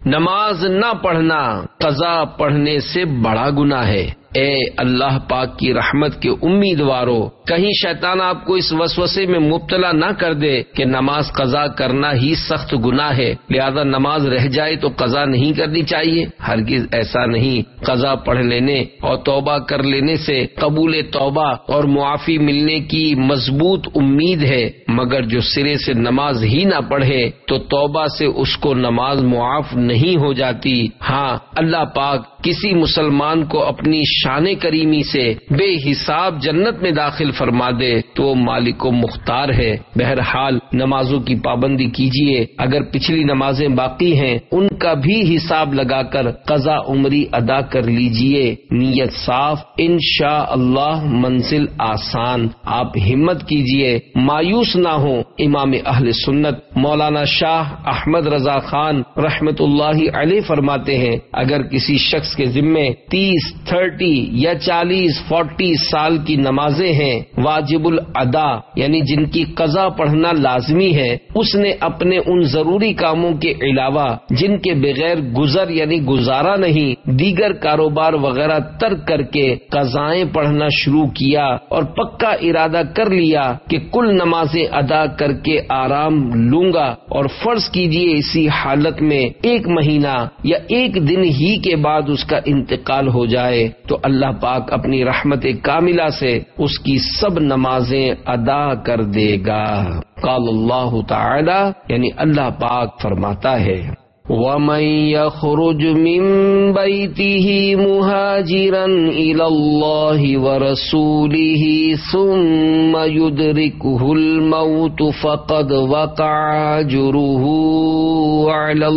نماز نہ پڑھنا قضا پڑھنے سے بڑا گناہ ہے۔ اے اللہ پاک کی رحمت کے امیدوارو، کہیں شیطان آپ کو اس وسوسے میں مبتلا نہ کر دے کہ نماز قضا کرنا ہی سخت گناہ ہے، لہذا نماز رہ جائے تو قضا نہیں کرنی چاہیے۔ ہرگز ایسا نہیں، قضا پڑھ لینے اور توبہ کر لینے سے قبول توبہ اور معافی ملنے کی مضبوط امید ہے، مگر جو سرے سے نماز ہی نہ پڑھے تو توبہ سے اس کو نماز معاف نہیں ہو جاتی۔ ہاں، اللہ پاک کسی مسلمان کو اپنی شان کریمی سے بے حساب جنت میں داخل فرما دے تو وہ مالک و مختار ہے۔ بہرحال نمازوں کی پابندی کیجیے، اگر پچھلی نمازیں باقی ہیں ان کا بھی حساب لگا کر قضا عمری ادا کر لیجیے، نیت صاف، انشاءاللہ منزل آسان۔ آپ ہمت کیجیے، مایوس نہ ہوں۔ امام اہل سنت مولانا شاہ احمد رضا خان رحمت اللہ علیہ فرماتے ہیں، اگر کسی شخص کے ذمے تیس تھرٹی یا چالیس فورٹی سال کی نمازیں ہیں واجب الادا، یعنی جن کی قضا پڑھنا لازمی ہے، اس نے اپنے ان ضروری کاموں کے علاوہ جن کے بغیر گزر یعنی گزارا نہیں، دیگر کاروبار وغیرہ ترک کر کے قضائیں پڑھنا شروع کیا اور پکا ارادہ کر لیا کہ کل نمازیں ادا کر کے آرام لوں گا، اور فرض کیجئے اسی حالت میں ایک مہینہ یا ایک دن ہی کے بعد اس کا انتقال ہو جائے تو اللہ پاک اپنی رحمت کاملہ سے اس کی سب نمازیں ادا کر دے گا۔ قال اللہ تعالی، یعنی اللہ پاک فرماتا ہے، وَمَن يَخْرُجْ مِن بَيْتِهِ مُهَاجِرًا إِلَى اللَّهِ وَرَسُولِهِ ثُمَّ يُدْرِكُهُ الْمَوْتُ فَقَدْ وَقَعَ أَجْرُهُ عَلَى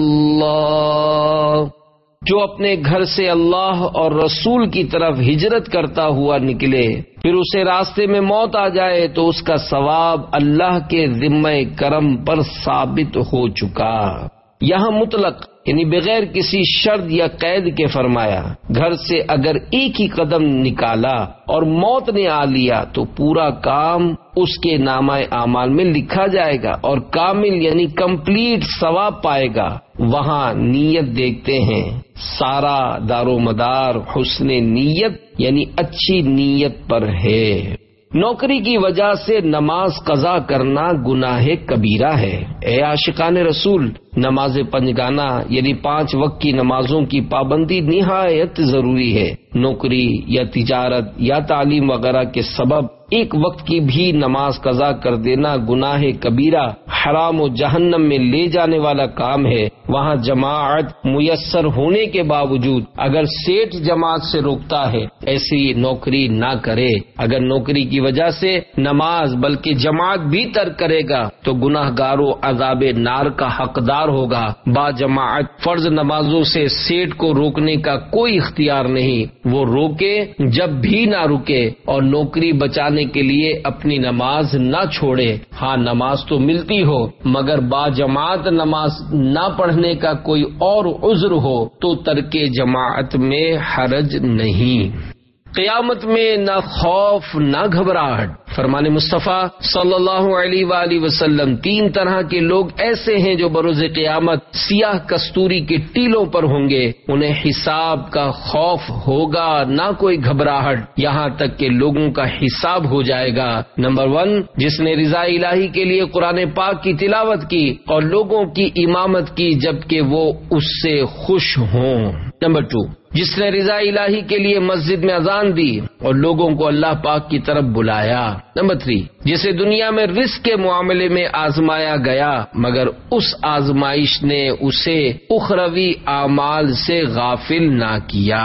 اللَّهِ، جو اپنے گھر سے اللہ اور رسول کی طرف ہجرت کرتا ہوا نکلے پھر اسے راستے میں موت آ جائے تو اس کا ثواب اللہ کے ذمہ کرم پر ثابت ہو چکا۔ یہاں مطلق یعنی بغیر کسی شرط یا قید کے فرمایا، گھر سے اگر ایک ہی قدم نکالا اور موت نے آ لیا تو پورا کام اس کے نامہ اعمال میں لکھا جائے گا اور کامل یعنی کمپلیٹ ثواب پائے گا۔ وہاں نیت دیکھتے ہیں، سارا دار و مدار حسن نیت یعنی اچھی نیت پر ہے۔ نوکری کی وجہ سے نماز قضا کرنا گناہ کبیرہ ہے۔ اے عاشقان رسول، نماز پنجگانہ یعنی پانچ وقت کی نمازوں کی پابندی نہایت ضروری ہے۔ نوکری یا تجارت یا تعلیم وغیرہ کے سبب ایک وقت کی بھی نماز قضا کر دینا گناہ کبیرہ، حرام و جہنم میں لے جانے والا کام ہے۔ وہاں جماعت میسر ہونے کے باوجود اگر سیٹھ جماعت سے روکتا ہے ایسی نوکری نہ کرے۔ اگر نوکری کی وجہ سے نماز بلکہ جماعت بھی ترک کرے گا تو گناہ گاروں عذاب نار کا حقدار ہوگا۔ با جماعت فرض نمازوں سے سیٹھ کو روکنے کا کوئی اختیار نہیں، وہ روکے جب بھی نہ رکے اور نوکری بچانے کے لیے اپنی نماز نہ چھوڑے۔ ہاں نماز تو ملتی ہو مگر با جماعت نماز نہ پڑھنے کا کوئی اور عذر ہو تو ترک جماعت میں حرج نہیں۔ قیامت میں نہ خوف نہ گھبراہٹ۔ فرمان مصطفیٰ صلی اللہ علیہ وآلہ وسلم، تین طرح کے لوگ ایسے ہیں جو بروز قیامت سیاہ کستوری کے ٹیلوں پر ہوں گے، انہیں حساب کا خوف ہوگا نہ کوئی گھبراہٹ یہاں تک کہ لوگوں کا حساب ہو جائے گا۔ نمبر ون، جس نے رضا الہی کے لیے قرآن پاک کی تلاوت کی اور لوگوں کی امامت کی جبکہ وہ اس سے خوش ہوں۔ نمبر ٹو، جس نے رضا الہی کے لیے مسجد میں اذان دی اور لوگوں کو اللہ پاک کی طرف بلایا۔ نمبر تھری، جسے دنیا میں رزق کے معاملے میں آزمایا گیا مگر اس آزمائش نے اسے اخروی اعمال سے غافل نہ کیا۔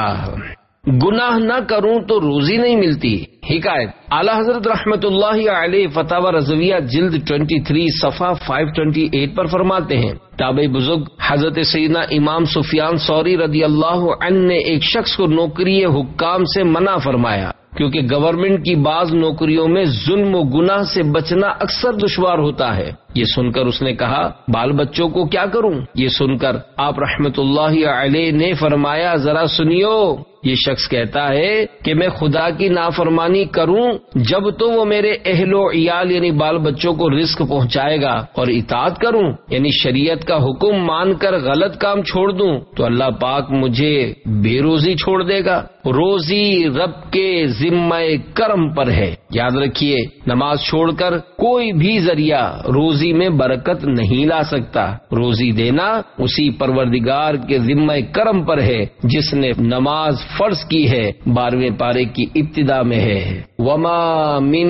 گناہ نہ کروں تو روزی نہیں ملتی۔ حکایت، اعلیٰ حضرت رحمت اللہ علیہ فتاوی رضویہ جلد تیئیس صفحہ پانچ سو اٹھائیس پر فرماتے ہیں، تابعی بزرگ حضرت سیدنا امام سفیان ثوری رضی اللہ عنہ نے ایک شخص کو نوکری حکام سے منع فرمایا کیونکہ گورنمنٹ کی بعض نوکریوں میں ظلم و گناہ سے بچنا اکثر دشوار ہوتا ہے۔ یہ سن کر اس نے کہا، بال بچوں کو کیا کروں؟ یہ سن کر آپ رحمت اللہ علیہ نے فرمایا، ذرا سنیو، یہ شخص کہتا ہے کہ میں خدا کی نافرمانی کروں جب تو وہ میرے اہل و عیال یعنی بال بچوں کو رزق پہنچائے گا، اور اطاعت کروں یعنی شریعت کا حکم مان کر غلط کام چھوڑ دوں تو اللہ پاک مجھے بے روزی چھوڑ دے گا۔ روزی رب کے ذمہ کرم پر ہے۔ یاد رکھیے، نماز چھوڑ کر کوئی بھی ذریعہ روزی میں برکت نہیں لا سکتا۔ روزی دینا اسی پروردگار کے ذمہ کرم پر ہے جس نے نماز فرض کی ہے، بارہویں پارے کی ابتدا میں ہے، وما من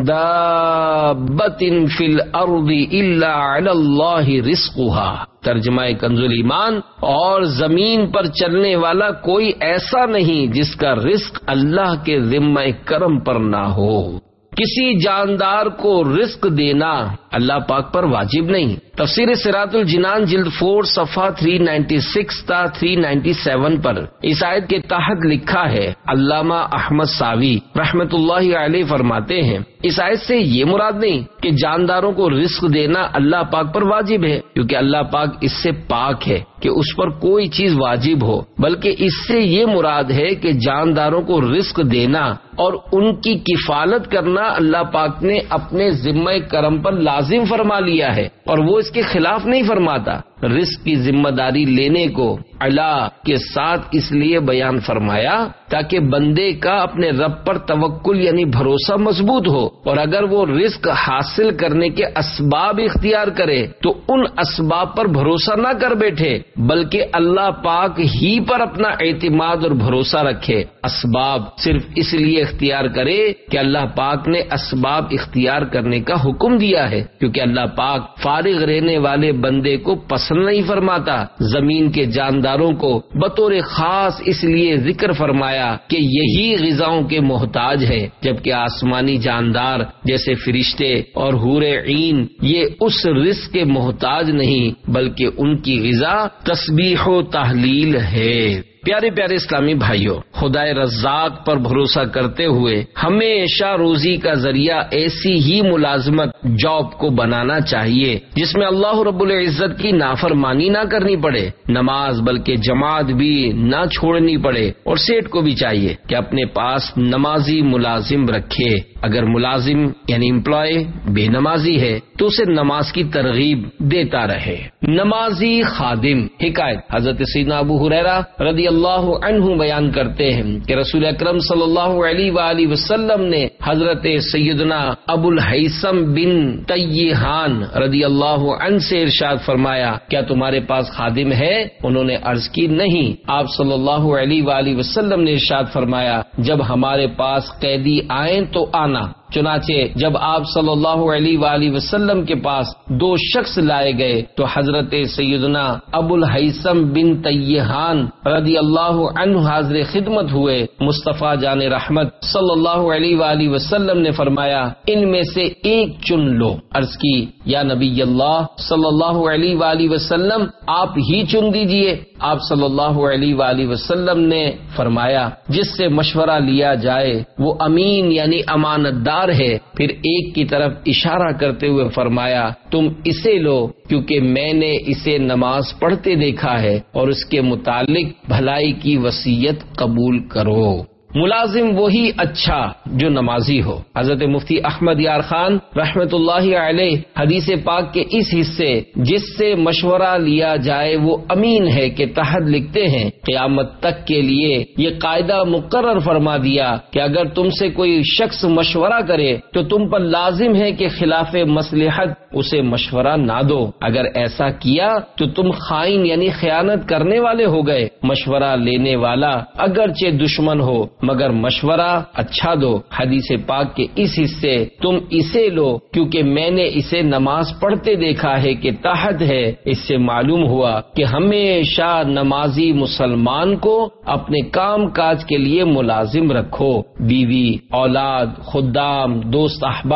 دابۃ فی الارض الا علی اللہ رزقها۔ ترجمہ کنز الایمان، اور زمین پر چلنے والا کوئی ایسا نہیں جس کا رزق اللہ کے ذمہ کرم پر نہ ہو۔ کسی جاندار کو رزق دینا اللہ پاک پر واجب نہیں۔ تفسیر صراط الجنان جلد فور صفحہ تین سو چھیانوے تا تین سو ستانوے پر اس آیت کے تحت لکھا ہے، علامہ احمد ساوی رحمت اللہ علیہ فرماتے ہیں، اس آیت سے یہ مراد نہیں کہ جانداروں کو رزق دینا اللہ پاک پر واجب ہے، کیونکہ اللہ پاک اس سے پاک ہے کہ اس پر کوئی چیز واجب ہو، بلکہ اس سے یہ مراد ہے کہ جانداروں کو رزق دینا اور ان کی کفالت کرنا اللہ پاک نے اپنے ذمہ کرم پر لازم فرما لیا ہے، اور وہ اس کے خلاف نہیں فرماتا۔ رزق کی ذمہ داری لینے کو اللہ کے ساتھ اس لیے بیان فرمایا تاکہ بندے کا اپنے رب پر توکل یعنی بھروسہ مضبوط ہو، اور اگر وہ رزق حاصل کرنے کے اسباب اختیار کرے تو ان اسباب پر بھروسہ نہ کر بیٹھے بلکہ اللہ پاک ہی پر اپنا اعتماد اور بھروسہ رکھے۔ اسباب صرف اس لیے اختیار کرے کہ اللہ پاک نے اسباب اختیار کرنے کا حکم دیا ہے، کیونکہ اللہ پاک فارغ رہنے والے بندے کو پسند نہیں فرماتا۔ زمین کے جانداروں کو بطور خاص اس لیے ذکر فرمایا کہ یہی غذاؤں کے محتاج ہے، جبکہ آسمانی جاندار جیسے فرشتے اور حور عین یہ اس رزق کے محتاج نہیں بلکہ ان کی غذا تسبیح و تحلیل ہے۔ پیارے پیارے اسلامی بھائیوں، خدائے رزاق پر بھروسہ کرتے ہوئے ہمیشہ روزی کا ذریعہ ایسی ہی ملازمت جاب کو بنانا چاہیے جس میں اللہ رب العزت کی نافرمانی نہ کرنی پڑے، نماز بلکہ جماعت بھی نہ چھوڑنی پڑے، اور سیٹ کو بھی چاہیے کہ اپنے پاس نمازی ملازم رکھے۔ اگر ملازم یعنی امپلائی بے نمازی ہے تو اسے نماز کی ترغیب دیتا رہے۔ نمازی خادم، حکایت حضرت سیدنا ابو ہریرہ رضی اللہ عنہ بیان کرتے ہیں کہ رسول اکرم صلی اللہ علیہ وآلہ وسلم نے حضرت سیدنا ابو الہیثم بن تیہان رضی اللہ عنہ سے ارشاد فرمایا، کیا تمہارے پاس خادم ہے؟ انہوں نے عرض کی، نہیں۔ آپ صلی اللہ علیہ وآلہ وسلم نے ارشاد فرمایا، جب ہمارے پاس قیدی آئیں تو آنا۔ چنانچہ جب آپ صلی اللہ علیہ وآلہ وسلم کے پاس دو شخص لائے گئے تو حضرت سیدنا ابو الہیثم بن تیہان رضی اللہ عنہ حاضر خدمت ہوئے۔ مصطفیٰ جان رحمت صلی اللہ علیہ وآلہ وسلم نے فرمایا، ان میں سے ایک چن لو۔ عرض کی، یا نبی اللہ صلی اللہ علیہ وآلہ وسلم، آپ ہی چن دیجئے۔ آپ صلی اللہ علیہ وآلہ وسلم نے فرمایا، جس سے مشورہ لیا جائے وہ امین یعنی امانت دار ہے۔ پھر ایک کی طرف اشارہ کرتے ہوئے فرمایا، تم اسے لو کیونکہ میں نے اسے نماز پڑھتے دیکھا ہے، اور اس کے متعلق بھلائی کی وصیت قبول کرو۔ ملازم وہی اچھا جو نمازی ہو۔ حضرت مفتی احمد یار خان رحمت اللہ علیہ حدیث پاک کے اس حصے جس سے مشورہ لیا جائے وہ امین ہے کے تحت لکھتے ہیں، قیامت تک کے لیے یہ قاعدہ مقرر فرما دیا کہ اگر تم سے کوئی شخص مشورہ کرے تو تم پر لازم ہے کہ خلاف مصلحت اسے مشورہ نہ دو۔ اگر ایسا کیا تو تم خائن یعنی خیانت کرنے والے ہو گئے۔ مشورہ لینے والا اگرچہ دشمن ہو مگر مشورہ اچھا دو۔ حدیث پاک کے اس حصے تم اسے لو کیونکہ میں نے اسے نماز پڑھتے دیکھا ہے کہ تحت ہے۔ اس سے معلوم ہوا کہ ہمیشہ نمازی مسلمان کو اپنے کام کاج کے لیے ملازم رکھو۔ بیوی، اولاد، خدام، دوست احباب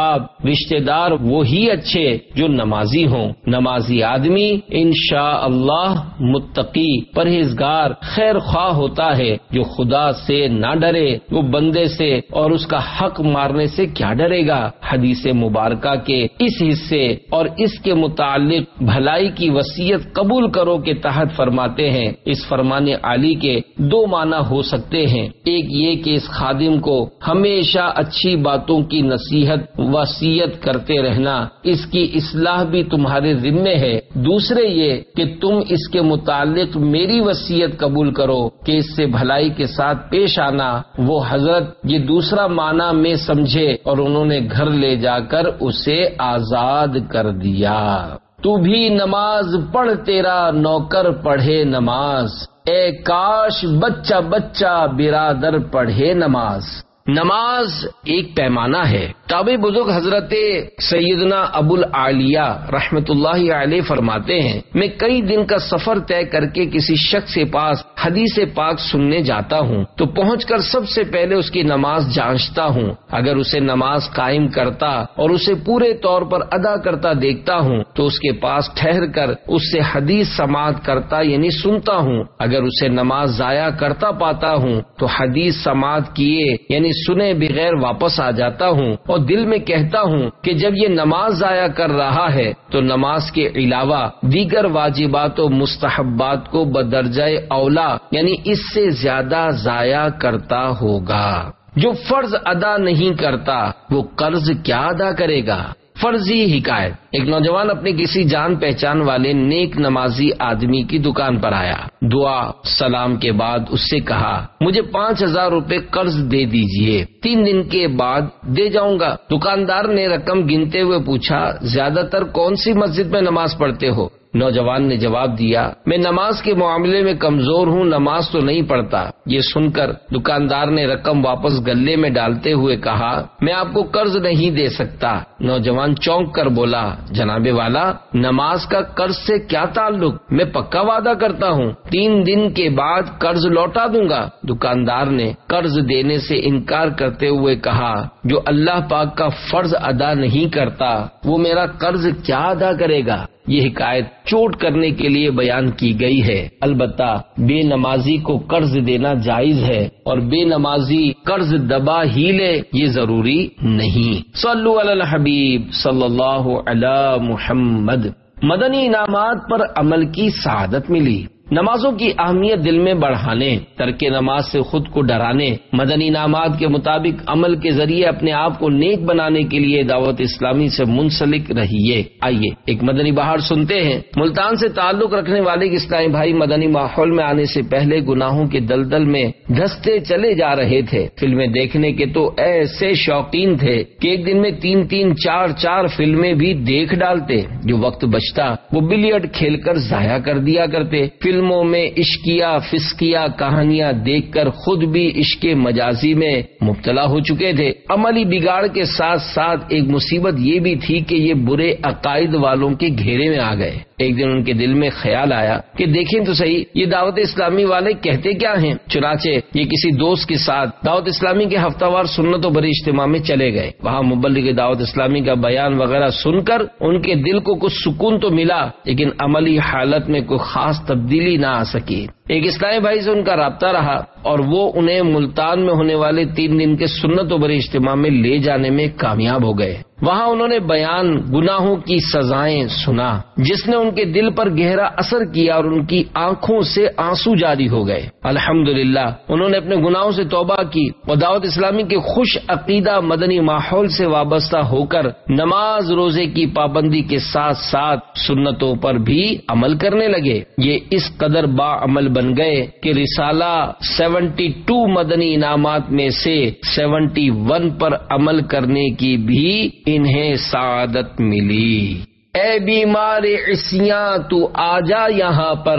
رشتہ دار وہی اچھے جو نمازی ہوں. نمازی آدمی انشاءاللہ متقی پرہیزگار خیر خواہ ہوتا ہے جو خدا سے نہ ڈرے. وہ بندے سے اور اس کا حق مارنے سے کیا ڈرے گا. حدیث مبارکہ کے اس حصے اور اس کے متعلق بھلائی کی وصیت قبول کرو کے تحت فرماتے ہیں اس فرمان عالی کے دو معنی ہو سکتے ہیں. ایک یہ کہ اس خادم کو ہمیشہ اچھی باتوں کی نصیحت وصیت کرتے رہنا، اس کی اصلاح بھی تمہارے ذمے ہے. دوسرے یہ کہ تم اس کے متعلق میری وصیت قبول کرو کہ اس سے بھلائی کے ساتھ پیش آنا. وہ حضرت یہ دوسرا معنی میں سمجھے اور انہوں نے گھر لے جا کر اسے آزاد کر دیا. تو بھی نماز پڑھ تیرا نوکر پڑھے نماز، اے کاش بچہ بچہ برادر پڑھے نماز. نماز ایک پیمانہ ہے. تابعی بزرگ حضرت سیدنا ابو العالیہ رحمت اللہ علیہ فرماتے ہیں میں کئی دن کا سفر طے کر کے کسی شخص کے پاس حدیث پاک سننے جاتا ہوں تو پہنچ کر سب سے پہلے اس کی نماز جانچتا ہوں. اگر اسے نماز قائم کرتا اور اسے پورے طور پر ادا کرتا دیکھتا ہوں تو اس کے پاس ٹھہر کر اس سے حدیث سماعت کرتا یعنی سنتا ہوں. اگر اسے نماز ضائع کرتا پاتا ہوں تو حدیث سماعت کیے یعنی سنے بغیر واپس آ جاتا ہوں اور دل میں کہتا ہوں کہ جب یہ نماز ضائع کر رہا ہے تو نماز کے علاوہ دیگر واجبات و مستحبات کو بدرجہ اولا یعنی اس سے زیادہ ضائع کرتا ہوگا. جو فرض ادا نہیں کرتا وہ قرض کیا ادا کرے گا. فرضی حکایت. ایک نوجوان اپنے کسی جان پہچان والے نیک نمازی آدمی کی دکان پر آیا. دعا سلام کے بعد اس سے کہا مجھے پانچ ہزار روپے قرض دے دیجئے، تین دن کے بعد دے جاؤں گا. دکاندار نے رقم گنتے ہوئے پوچھا زیادہ تر کون سی مسجد میں نماز پڑھتے ہو؟ نوجوان نے جواب دیا میں نماز کے معاملے میں کمزور ہوں، نماز تو نہیں پڑھتا. یہ سن کر دکاندار نے رقم واپس گلے میں ڈالتے ہوئے کہا میں آپ کو قرض نہیں دے سکتا. نوجوان چونک کر بولا جناب والا نماز کا قرض سے کیا تعلق، میں پکا وعدہ کرتا ہوں تین دن کے بعد قرض لوٹا دوں گا. دکاندار نے قرض دینے سے انکار کرتے ہوئے کہا جو اللہ پاک کا فرض ادا نہیں کرتا وہ میرا قرض کیا ادا کرے گا. یہ حکایت چوٹ کرنے کے لیے بیان کی گئی ہے. البتہ بے نمازی کو قرض دینا جائز ہے اور بے نمازی قرض دبا ہی لے یہ ضروری نہیں. صلو علی الحبیب صلی اللہ علی محمد. مدنی انعامات پر عمل کی سعادت ملی. نمازوں کی اہمیت دل میں بڑھانے، ترک نماز سے خود کو ڈرانے، مدنی انعامات کے مطابق عمل کے ذریعے اپنے آپ کو نیک بنانے کے لیے دعوت اسلامی سے منسلک رہیے. آئیے ایک مدنی بہار سنتے ہیں. ملتان سے تعلق رکھنے والے اسلامی بھائی مدنی ماحول میں آنے سے پہلے گناہوں کے دلدل میں دھستے چلے جا رہے تھے. فلمیں دیکھنے کے تو ایسے شوقین تھے کہ ایک دن میں تین تین چار چار فلمیں بھی دیکھ ڈالتے. جو وقت بچتا وہ بلیئرڈ کھیل کر ضائع کر دیا کرتے. فلموں میں عشقیہ فسقیہ کہانیاں دیکھ کر خود بھی عشق مجازی میں مبتلا ہو چکے تھے. عملی بگاڑ کے ساتھ ساتھ ایک مصیبت یہ بھی تھی کہ یہ برے عقائد والوں کے گھیرے میں آ گئے. ایک دن ان کے دل میں خیال آیا کہ دیکھیں تو صحیح یہ دعوت اسلامی والے کہتے کیا ہیں. چنانچہ یہ کسی دوست کے ساتھ دعوت اسلامی کے ہفتہ وار سنت و بری اجتماع میں چلے گئے. وہاں مبلغ دعوت اسلامی کا بیان وغیرہ سن کر ان کے دل کو کچھ سکون تو ملا لیکن عملی حالت میں کوئی خاص تبدیلی نہ آ سکی. ایک اسلامی بھائی سے ان کا رابطہ رہا اور وہ انہیں ملتان میں ہونے والے تین دن کے سنت و بری اجتماع میں لے جانے میں کامیاب ہو گئے. وہاں انہوں نے بیان گناہوں کی سزائیں سنا جس نے ان کے دل پر گہرا اثر کیا اور ان کی آنکھوں سے آنسو جاری ہو گئے. الحمدللہ انہوں نے اپنے گناہوں سے توبہ کی اور دعوت اسلامی کے خوش عقیدہ مدنی ماحول سے وابستہ ہو کر نماز روزے کی پابندی کے ساتھ ساتھ سنتوں پر بھی عمل کرنے لگے. یہ اس قدر با عمل بن گئے کہ رسالہ سیونٹی ٹو مدنی انعامات میں سے سیونٹی ون پر عمل کرنے کی بھی انہیں سعادت ملی. اے بیمار عصیاں تو آجا یہاں پر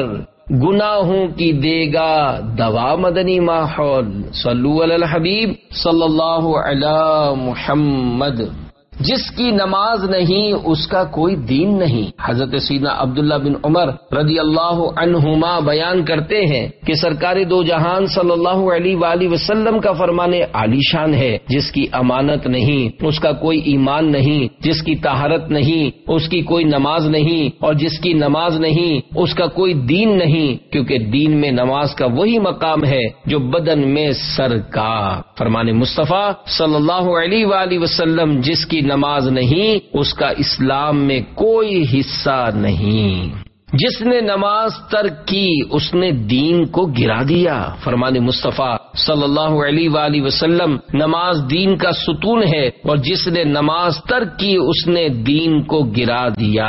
گناہوں کی دے گا دوا مدنی ماحول. صلو علی الحبیب صلی اللہ علی محمد. جس کی نماز نہیں اس کا کوئی دین نہیں۔ حضرت سیدنا عبداللہ بن عمر رضی اللہ عنہما بیان کرتے ہیں کہ سرکار دو جہان صلی اللہ علیہ وآلہ وسلم کا فرمان عالی شان ہے، جس کی امانت نہیں اس کا کوئی ایمان نہیں، جس کی طہارت نہیں اس کی کوئی نماز نہیں، اور جس کی نماز نہیں اس کا کوئی دین نہیں، کیونکہ دین میں نماز کا وہی مقام ہے جو بدن میں سر کا۔ فرمان مصطفیٰ صلی اللہ علیہ وآلہ وسلم جس کی نماز نہیں اس کا اسلام میں کوئی حصہ نہیں۔ جس نے نماز ترک کی اس نے دین کو گرا دیا۔ فرمان مصطفیٰ صلی اللہ علیہ وآلہ وسلم نماز دین کا ستون ہے، اور جس نے نماز ترک کی اس نے دین کو گرا دیا۔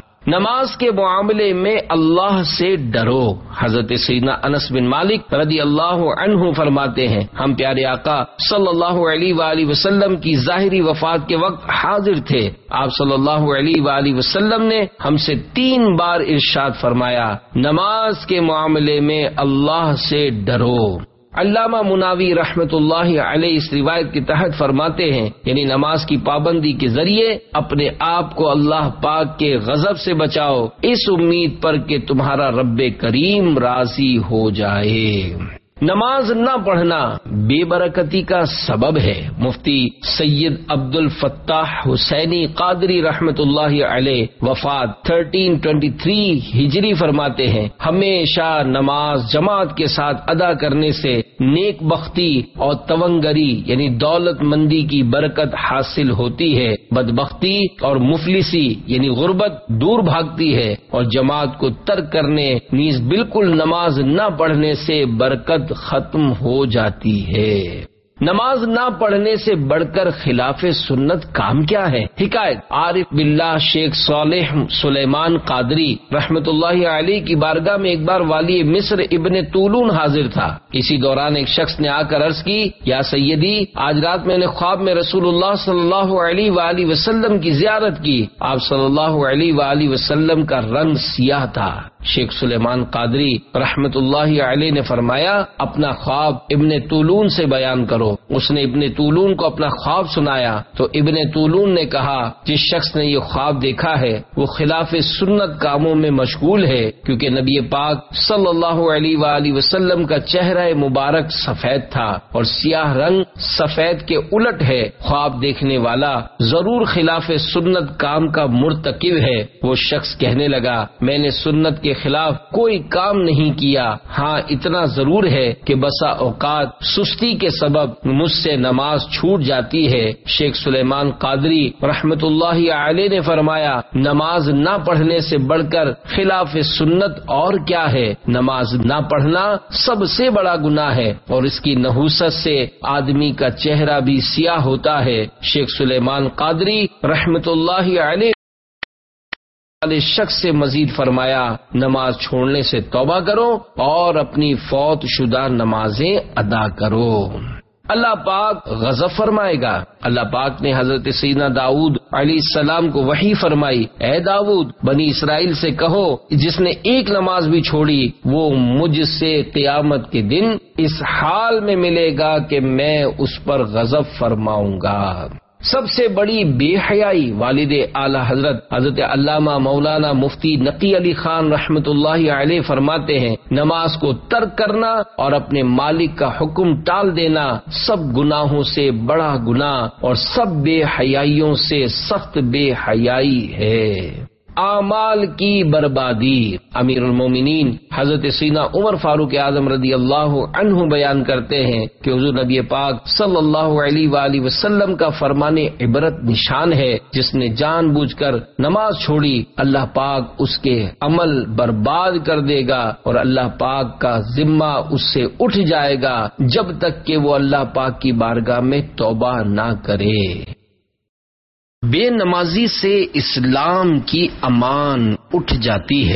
نماز کے معاملے میں اللہ سے ڈرو۔ حضرت سیدنا انس بن مالک رضی اللہ عنہ فرماتے ہیں ہم پیارے آقا صلی اللہ علیہ وآلہ وسلم کی ظاہری وفات کے وقت حاضر تھے۔ آپ صلی اللہ علیہ وآلہ وسلم نے ہم سے تین بار ارشاد فرمایا نماز کے معاملے میں اللہ سے ڈرو۔ علامہ مناوی رحمت اللہ علیہ اس روایت کے تحت فرماتے ہیں یعنی نماز کی پابندی کے ذریعے اپنے آپ کو اللہ پاک کے غضب سے بچاؤ، اس امید پر کہ تمہارا رب کریم راضی ہو جائے۔ نماز نہ پڑھنا بے برکتی کا سبب ہے۔ مفتی سید عبد الفتاح حسینی قادری رحمت اللہ علیہ وفات تین سو تیئیس ہجری فرماتے ہیں ہمیشہ نماز جماعت کے ساتھ ادا کرنے سے نیک بختی اور تونگری یعنی دولت مندی کی برکت حاصل ہوتی ہے، بدبختی اور مفلسی یعنی غربت دور بھاگتی ہے، اور جماعت کو ترک کرنے نیز بالکل نماز نہ پڑھنے سے برکت ختم ہو جاتی ہے۔ نماز نہ پڑھنے سے بڑھ کر خلاف سنت کام کیا ہے؟ حکایت عارف باللہ شیخ صالح سلیمان قادری رحمت اللہ علیہ کی بارگاہ میں ایک بار والی مصر ابن طولون حاضر تھا۔ اسی دوران ایک شخص نے آ کر عرض کی یا سیدی آج رات میں نے خواب میں رسول اللہ صلی اللہ علیہ وآلہ وسلم کی زیارت کی۔ آپ صلی اللہ علیہ وآلہ وسلم کا رنگ سیاہ تھا۔ شیخ سلیمان قادری رحمت اللہ علیہ نے فرمایا اپنا خواب ابن طولون سے بیان کرو۔ اس نے ابن طولون کو اپنا خواب سنایا تو ابن طولون نے کہا جس شخص نے یہ خواب دیکھا ہے وہ خلاف سنت کاموں میں مشغول ہے، کیونکہ نبی پاک صلی اللہ علیہ وآلہ وسلم کا چہرہ مبارک سفید تھا اور سیاہ رنگ سفید کے الٹ ہے۔ خواب دیکھنے والا ضرور خلاف سنت کام کا مرتکب ہے۔ وہ شخص کہنے لگا میں نے سنت کے خلاف کوئی کام نہیں کیا، ہاں اتنا ضرور ہے کہ بسا اوقات سستی کے سبب مجھ سے نماز چھوٹ جاتی ہے۔ شیخ سلیمان قادری رحمت اللہ علیہ نے فرمایا نماز نہ پڑھنے سے بڑھ کر خلاف سنت اور کیا ہے؟ نماز نہ پڑھنا سب سے بڑا گناہ ہے، اور اس کی نحوست سے آدمی کا چہرہ بھی سیاہ ہوتا ہے۔ شیخ سلیمان قادری رحمت اللہ علیہ والے شخص سے مزید فرمایا نماز چھوڑنے سے توبہ کرو اور اپنی فوت شدہ نمازیں ادا کرو، اللہ پاک غضب فرمائے گا۔ اللہ پاک نے حضرت سیدنا داؤد علیہ السلام کو وحی فرمائی اے داؤد بنی اسرائیل سے کہو جس نے ایک نماز بھی چھوڑی وہ مجھ سے قیامت کے دن اس حال میں ملے گا کہ میں اس پر غضب فرماؤں گا۔ سب سے بڑی بے حیائی والد اعلی حضرت حضرت علامہ مولانا مفتی نقی علی خان رحمت اللہ علیہ فرماتے ہیں نماز کو ترک کرنا اور اپنے مالک کا حکم ٹال دینا سب گناہوں سے بڑا گناہ اور سب بے حیائیوں سے سخت بے حیائی ہے۔ اعمال کی بربادی امیر المومنین حضرت سیدنا عمر فاروق اعظم رضی اللہ عنہ بیان کرتے ہیں کہ حضور نبی پاک صلی اللہ علیہ وآلہ وسلم کا فرمان عبرت نشان ہے جس نے جان بوجھ کر نماز چھوڑی اللہ پاک اس کے عمل برباد کر دے گا اور اللہ پاک کا ذمہ اس سے اٹھ جائے گا جب تک کہ وہ اللہ پاک کی بارگاہ میں توبہ نہ کرے۔ بے نمازی سے اسلام کی امان اٹھ جاتی ہے۔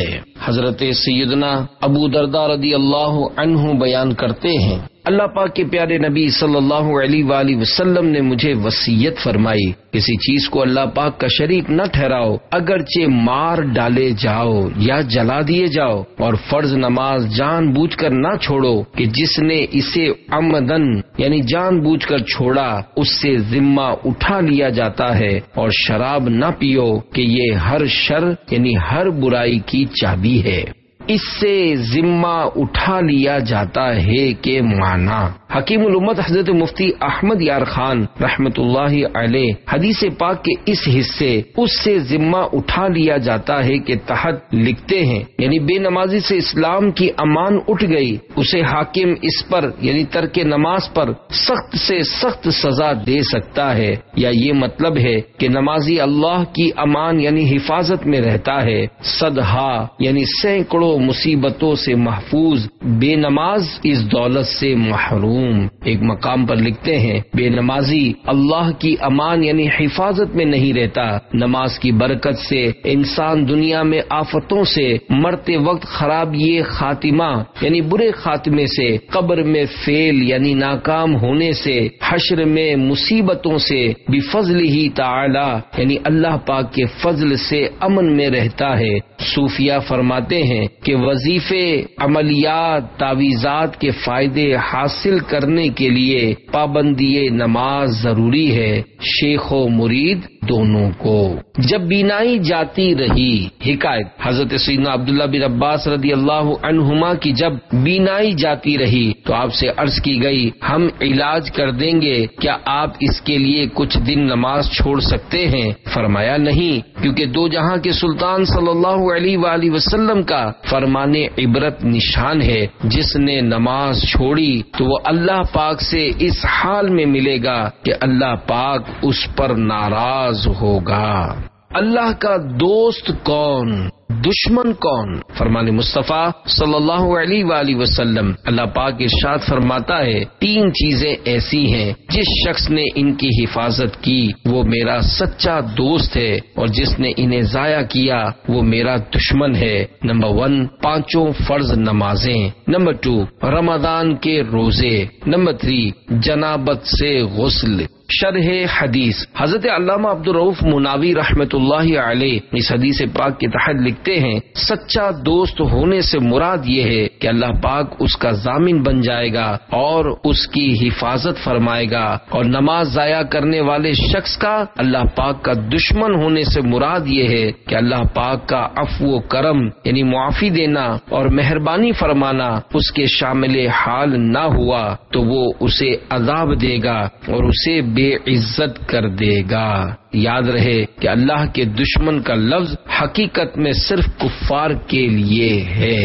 حضرت سیدنا ابو درداء رضی اللہ عنہ بیان کرتے ہیں، اللہ پاک کے پیارے نبی صلی اللہ علیہ وآلہ وسلم نے مجھے وصیت فرمائی، کسی چیز کو اللہ پاک کا شریک نہ ٹھہراؤ، اگرچہ مار ڈالے جاؤ یا جلا دیے جاؤ، اور فرض نماز جان بوجھ کر نہ چھوڑو کہ جس نے اسے عمدن یعنی جان بوجھ کر چھوڑا اس سے ذمہ اٹھا لیا جاتا ہے، اور شراب نہ پیو کہ یہ ہر شر یعنی ہر برائی کی چابی ہے۔ اس سے ذمہ اٹھا لیا جاتا ہے کہ معنی حکیم الامت حضرت مفتی احمد یار خان رحمت اللہ علیہ حدیث پاک کے اس حصے اس سے ذمہ اٹھا لیا جاتا ہے کہ تحت لکھتے ہیں، یعنی بے نمازی سے اسلام کی امان اٹھ گئی، اسے حاکم اس پر یعنی ترک نماز پر سخت سے سخت سزا دے سکتا ہے، یا یہ مطلب ہے کہ نمازی اللہ کی امان یعنی حفاظت میں رہتا ہے، صدہا یعنی سینکڑوں مصیبتوں سے محفوظ، بے نماز اس دولت سے محروم۔ ایک مقام پر لکھتے ہیں، بے نمازی اللہ کی امان یعنی حفاظت میں نہیں رہتا، نماز کی برکت سے انسان دنیا میں آفتوں سے، مرتے وقت خراب یہ خاتمہ یعنی برے خاتمے سے، قبر میں فیل یعنی ناکام ہونے سے، حشر میں مصیبتوں سے، بفضل ہی تعالی یعنی اللہ پاک کے فضل سے امن میں رہتا ہے۔ صوفیہ فرماتے ہیں کہ وظیفے، عملیات، تعویذات کے فائدے حاصل کرنے کے لیے پابندی نماز ضروری ہے، شیخ و مرید دونوں کو۔ جب بینائی جاتی رہی، حکایت حضرت سیدنا عبداللہ بن عباس رضی اللہ عنہما کی جب بینائی جاتی رہی تو آپ سے عرض کی گئی، ہم علاج کر دیں گے، کیا آپ اس کے لیے کچھ دن نماز چھوڑ سکتے ہیں؟ فرمایا نہیں، کیونکہ دو جہاں کے سلطان صلی اللہ علیہ وآلہ وسلم کا فرمان عبرت نشان ہے، جس نے نماز چھوڑی تو وہ اللہ پاک سے اس حال میں ملے گا کہ اللہ پاک اس پر ناراض ہوگا۔ اللہ کا دوست کون، دشمن کون؟ فرمان مصطفیٰ صلی اللہ علیہ وآلہ وسلم، اللہ پاک ارشاد فرماتا ہے، تین چیزیں ایسی ہیں جس شخص نے ان کی حفاظت کی وہ میرا سچا دوست ہے، اور جس نے انہیں ضائع کیا وہ میرا دشمن ہے۔ نمبر ون، پانچوں فرض نمازیں۔ نمبر ٹو، رمضان کے روزے۔ نمبر تھری، جنابت سے غسل۔ شرح حدیث حضرت علامہ عبدالرؤف مناوی رحمت اللہ علیہ اس حدیث پاک کے تحت لکھتے ہیں، سچا دوست ہونے سے مراد یہ ہے کہ اللہ پاک اس کا ضامن بن جائے گا اور اس کی حفاظت فرمائے گا، اور نماز ضائع کرنے والے شخص کا اللہ پاک کا دشمن ہونے سے مراد یہ ہے کہ اللہ پاک کا عفو و کرم یعنی معافی دینا اور مہربانی فرمانا اس کے شامل حال نہ ہوا تو وہ اسے عذاب دے گا اور اسے بے عزت کر دے گا۔ یاد رہے کہ اللہ کے دشمن کا لفظ حقیقت میں صرف کفار کے لیے ہے۔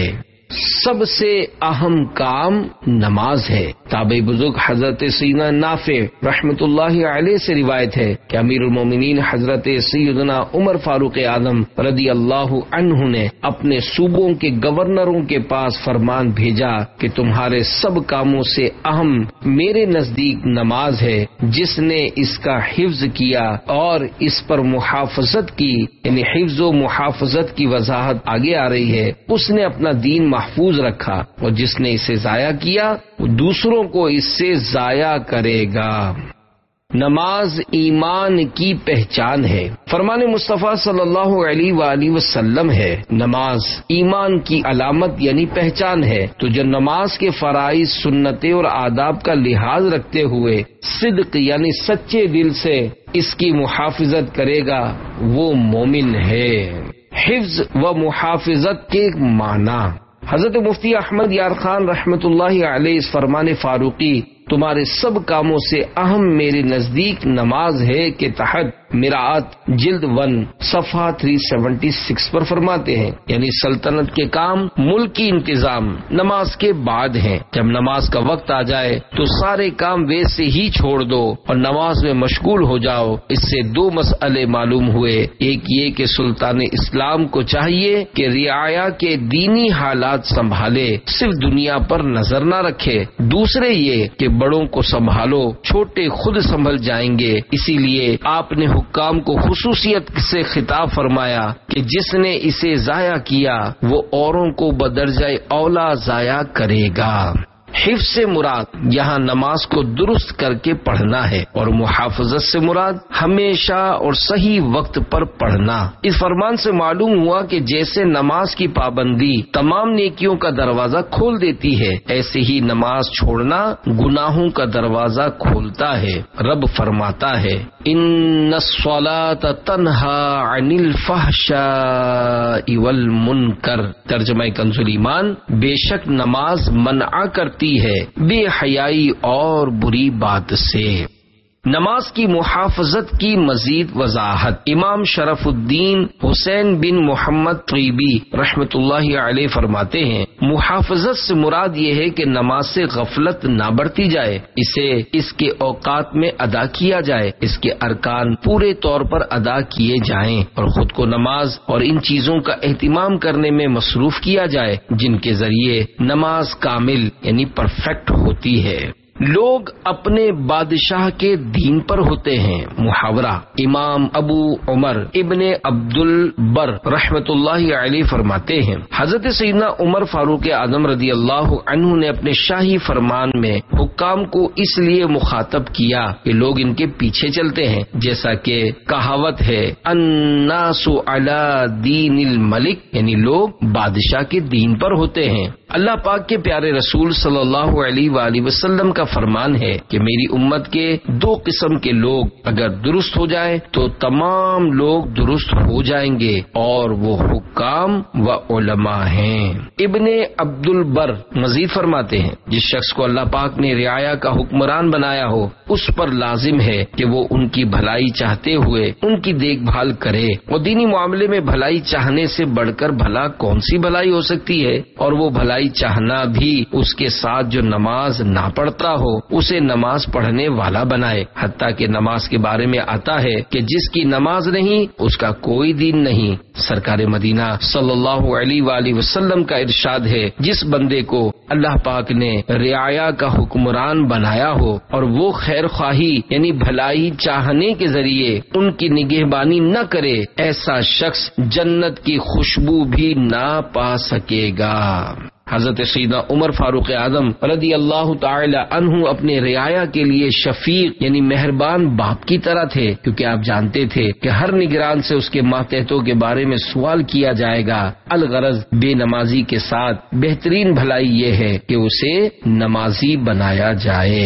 سب سے اہم کام نماز ہے۔ تابعی بزرگ حضرت سیدنا نافع رحمت اللہ علیہ سے روایت ہے کہ امیر المومنین حضرت سیدنا عمر فاروق اعظم رضی اللہ عنہ نے اپنے صوبوں کے گورنروں کے پاس فرمان بھیجا کہ تمہارے سب کاموں سے اہم میرے نزدیک نماز ہے، جس نے اس کا حفظ کیا اور اس پر محافظت کی، یعنی حفظ و محافظت کی وضاحت آگے آ رہی ہے، اس نے اپنا دین محفوظ رکھا، اور جس نے اسے ضائع کیا وہ دوسروں کو اس سے ضائع کرے گا۔ نماز ایمان کی پہچان ہے۔ فرمان مصطفیٰ صلی اللہ علیہ وآلہ وسلم ہے، نماز ایمان کی علامت یعنی پہچان ہے، تو جو نماز کے فرائض، سنتیں اور آداب کا لحاظ رکھتے ہوئے صدق یعنی سچے دل سے اس کی محافظت کرے گا وہ مومن ہے۔ حفظ و محافظت کے معنی حضرت مفتی احمد یار خان رحمت اللہ علیہ اس فرمان فاروقی تمہارے سب کاموں سے اہم میرے نزدیک نماز ہے کے تحت مراعات جلد ون صفحہ تین سو چھہتر پر فرماتے ہیں، یعنی سلطنت کے کام، ملکی انتظام نماز کے بعد ہیں۔ جب نماز کا وقت آ جائے تو سارے کام ویسے ہی چھوڑ دو اور نماز میں مشغول ہو جاؤ۔ اس سے دو مسئلے معلوم ہوئے، ایک یہ کہ سلطان اسلام کو چاہیے کہ رعایا کے دینی حالات سنبھالے، صرف دنیا پر نظر نہ رکھے، دوسرے یہ کہ بڑوں کو سنبھالو، چھوٹے خود سنبھل جائیں گے، اسی لیے آپ نے حکام کو خصوصیت سے خطاب فرمایا کہ جس نے اسے ضائع کیا وہ اوروں کو بدرجہ اولا ضائع کرے گا۔ حفظ سے مراد یہاں نماز کو درست کر کے پڑھنا ہے، اور محافظت سے مراد ہمیشہ اور صحیح وقت پر پڑھنا۔ اس فرمان سے معلوم ہوا کہ جیسے نماز کی پابندی تمام نیکیوں کا دروازہ کھول دیتی ہے، ایسے ہی نماز چھوڑنا گناہوں کا دروازہ کھولتا ہے۔ رب فرماتا ہے ان الصلاۃ تنہی عن الفحشاء والمنکر، ترجمہ کنز ایمان، بے شک نماز منع کرتی ہے بے حیائی اور بری بات سے۔ نماز کی محافظت کی مزید وضاحت امام شرف الدین حسین بن محمد طیبی رحمۃ اللہ علیہ فرماتے ہیں، محافظت سے مراد یہ ہے کہ نماز سے غفلت نہ بڑھتی جائے، اسے اس کے اوقات میں ادا کیا جائے، اس کے ارکان پورے طور پر ادا کیے جائیں، اور خود کو نماز اور ان چیزوں کا اہتمام کرنے میں مصروف کیا جائے جن کے ذریعے نماز کامل یعنی پرفیکٹ ہوتی ہے۔ لوگ اپنے بادشاہ کے دین پر ہوتے ہیں۔ محاورہ امام ابو عمر ابن عبد البر رحمت اللہ علیہ فرماتے ہیں، حضرت سیدنا عمر فاروق اعظم رضی اللہ عنہ نے اپنے شاہی فرمان میں حکام کو اس لیے مخاطب کیا کہ لوگ ان کے پیچھے چلتے ہیں، جیسا کہ کہاوت ہے الناس علی دین الملک، یعنی لوگ بادشاہ کے دین پر ہوتے ہیں۔ اللہ پاک کے پیارے رسول صلی اللہ علیہ وآلہ وسلم کا فرمان ہے کہ میری امت کے دو قسم کے لوگ اگر درست ہو جائیں تو تمام لوگ درست ہو جائیں گے، اور وہ حکام و علماء ہیں۔ ابن عبد البر مزید فرماتے ہیں، جس شخص کو اللہ پاک نے رعایا کا حکمران بنایا ہو اس پر لازم ہے کہ وہ ان کی بھلائی چاہتے ہوئے ان کی دیکھ بھال کرے، اور دینی معاملے میں بھلائی چاہنے سے بڑھ کر بھلا کون سی بھلائی ہو سکتی ہے، اور وہ بھلائی چاہنا بھی اس کے ساتھ جو نماز نہ پڑھتا ہو اسے نماز پڑھنے والا بنائے، حتیٰ کہ نماز کے بارے میں آتا ہے کہ جس کی نماز نہیں اس کا کوئی دین نہیں۔ سرکار مدینہ صلی اللہ علیہ وآلہ وسلم کا ارشاد ہے، جس بندے کو اللہ پاک نے رعایا کا حکمران بنایا ہو اور وہ خیر خواہی یعنی بھلائی چاہنے کے ذریعے ان کی نگہبانی نہ کرے، ایسا شخص جنت کی خوشبو بھی نہ پا سکے گا۔ حضرت سیدنا عمر فاروق اعظم رضی اللہ تعالی عنہ اپنے رعایا کے لیے شفیق یعنی مہربان باپ کی طرح تھے، کیونکہ آپ جانتے تھے کہ ہر نگران سے اس کے ماتحتوں کے بارے میں سوال کیا جائے گا۔ الغرض بے نمازی کے ساتھ بہترین بھلائی یہ ہے کہ اسے نمازی بنایا جائے۔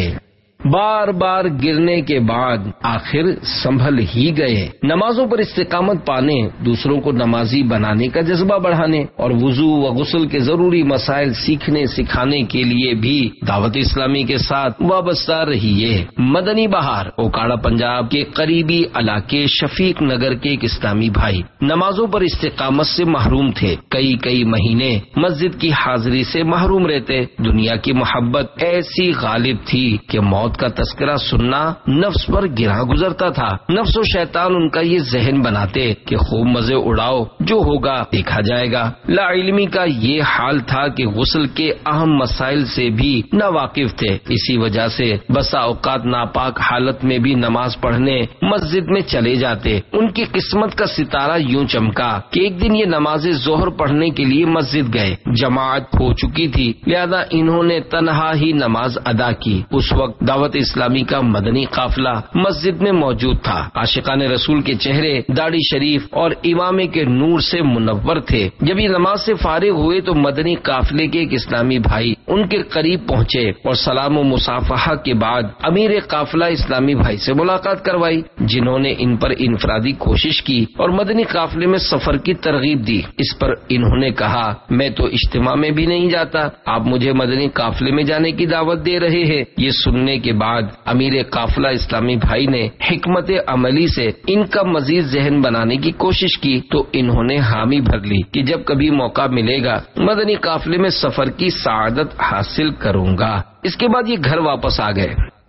بار بار گرنے کے بعد آخر سنبھل ہی گئے۔ نمازوں پر استقامت پانے، دوسروں کو نمازی بنانے کا جذبہ بڑھانے اور وضو و غسل کے ضروری مسائل سیکھنے سکھانے کے لیے بھی دعوت اسلامی کے ساتھ وابستہ رہیے۔ مدنی بہار اوکاڑا پنجاب کے قریبی علاقے شفیق نگر کے ایک اسلامی بھائی نمازوں پر استقامت سے محروم تھے، کئی کئی مہینے مسجد کی حاضری سے محروم رہتے۔ دنیا کی محبت ایسی غالب تھی کہ موت کا تذکرہ سننا نفس پر گرا گزرتا تھا۔ نفس و شیطان ان کا یہ ذہن بناتے کہ خوب مزے اڑاؤ، جو ہوگا دیکھا جائے گا۔ لا علمی کا یہ حال تھا کہ غسل کے اہم مسائل سے بھی نہ واقف تھے، اسی وجہ سے بسا اوقات ناپاک حالت میں بھی نماز پڑھنے مسجد میں چلے جاتے۔ ان کی قسمت کا ستارہ یوں چمکا کہ ایک دن یہ نماز ظہر پڑھنے کے لیے مسجد گئے۔ جماعت ہو چکی تھی، لہذا انہوں نے تنہا ہی نماز ادا کی۔ اس وقت دعوت اسلامی کا مدنی قافلہ مسجد میں موجود تھا۔ عاشقان رسول کے چہرے داڑھی شریف اور امامے کے نور سے منور تھے۔ جب یہ نماز سے فارغ ہوئے تو مدنی قافلے کے ایک اسلامی بھائی ان کے قریب پہنچے اور سلام و مصافحہ کے بعد امیر قافلہ اسلامی بھائی سے ملاقات کروائی، جنہوں نے ان پر انفرادی کوشش کی اور مدنی قافلے میں سفر کی ترغیب دی۔ اس پر انہوں نے کہا، میں تو اجتماع میں بھی نہیں جاتا، آپ مجھے مدنی قافلے میں جانے کی دعوت دے رہے ہیں۔ یہ سننے کے بعد امیر قافلہ اسلامی بھائی نے حکمت عملی سے ان کا مزید ذہن بنانے کی کوشش کی تو انہوں نے حامی بھر لی کہ جب کبھی موقع ملے گا مدنی قافلے میں سفر کی سعادت حاصل کروں گا۔ اس کے بعد یہ گھر واپس آ گئے۔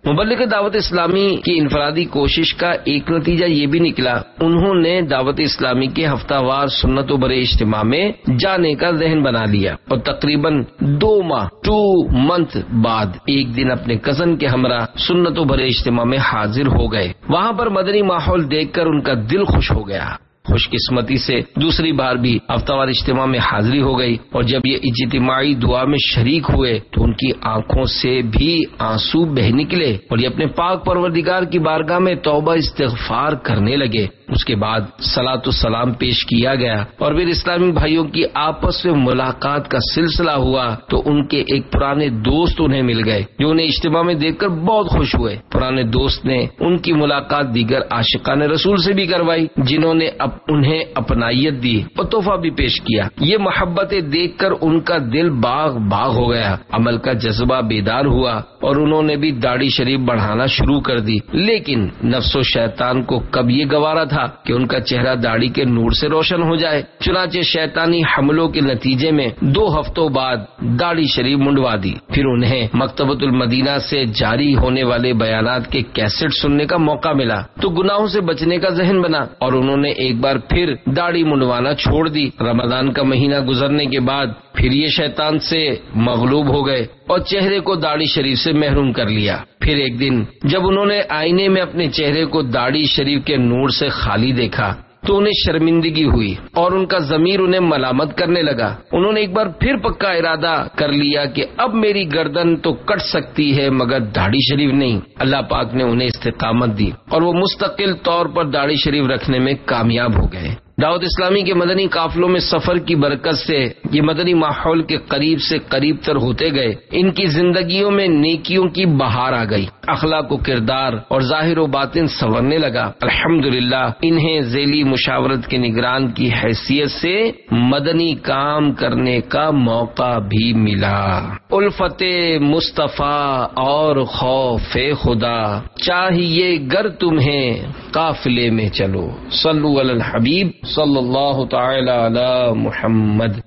مبلغ دعوت اسلامی کی انفرادی کوشش کا ایک نتیجہ یہ بھی نکلا، انہوں نے دعوت اسلامی کے ہفتہ وار سنت و برے اجتماع میں جانے کا ذہن بنا لیا اور تقریباً دو ماہ ٹو منتھ بعد ایک دن اپنے کزن کے ہمراہ سنت و برے اجتماع میں حاضر ہو گئے۔ وہاں پر مدنی ماحول دیکھ کر ان کا دل خوش ہو گیا۔ خوش قسمتی سے دوسری بار بھی ہفتہ وار اجتماع میں حاضری ہو گئی، اور جب یہ اجتماعی دعا میں شریک ہوئے تو ان کی آنکھوں سے بھی آنسو بہ نکلے اور یہ اپنے پاک پروردگار کی بارگاہ میں توبہ استغفار کرنے لگے۔ اس کے بعد صلاۃ و سلام پیش کیا گیا اور پھر اسلامی بھائیوں کی آپس میں ملاقات کا سلسلہ ہوا تو ان کے ایک پرانے دوست انہیں مل گئے جو انہیں اجتماع میں دیکھ کر بہت خوش ہوئے۔ پرانے دوست نے ان کی ملاقات دیگر عاشقان رسول سے بھی کروائی جنہوں نے اب انہیں اپنائیت دی اور تحفہ بھی پیش کیا۔ یہ محبتیں دیکھ کر ان کا دل باغ باغ ہو گیا، عمل کا جذبہ بیدار ہوا اور انہوں نے بھی داڑھی شریف بڑھانا شروع کر دی۔ لیکن نفس و شیطان کو کب یہ گوارا تھا کہ ان کا چہرہ داڑھی کے نور سے روشن ہو جائے، چنانچہ شیطانی حملوں کے نتیجے میں دو ہفتوں بعد داڑھی شریف منڈوا دی۔ پھر انہیں مکتبۃ المدینہ سے جاری ہونے والے بیانات کے کیسٹ سننے کا موقع ملا تو گناہوں سے بچنے کا ذہن بنا اور انہوں نے ایک بار پھر داڑھی منڈوانا چھوڑ دی۔ رمضان کا مہینہ گزرنے کے بعد پھر یہ شیطان سے مغلوب ہو گئے اور چہرے کو داڑھی شریف سے محروم کر لیا۔ پھر ایک دن جب انہوں نے آئینے میں اپنے چہرے کو داڑھی شریف کے نور سے خالی دیکھا تو انہیں شرمندگی ہوئی اور ان کا ضمیر انہیں ملامت کرنے لگا۔ انہوں نے ایک بار پھر پکا ارادہ کر لیا کہ اب میری گردن تو کٹ سکتی ہے مگر داڑھی شریف نہیں۔ اللہ پاک نے انہیں استقامت دی اور وہ مستقل طور پر داڑھی شریف رکھنے میں کامیاب ہو گئے۔ دعوت اسلامی کے مدنی قافلوں میں سفر کی برکت سے یہ مدنی ماحول کے قریب سے قریب تر ہوتے گئے۔ ان کی زندگیوں میں نیکیوں کی بہار آ گئی، اخلاق و کردار اور ظاہر و باطن سنورنے لگا۔ الحمدللہ انہیں ذیلی مشاورت کے نگران کی حیثیت سے مدنی کام کرنے کا موقع بھی ملا۔ الفت مصطفیٰ اور خوف خدا چاہیے گر تمہیں قافلے میں چلو، صلو علی الحبیب صلی اللہ تعالی علی محمد۔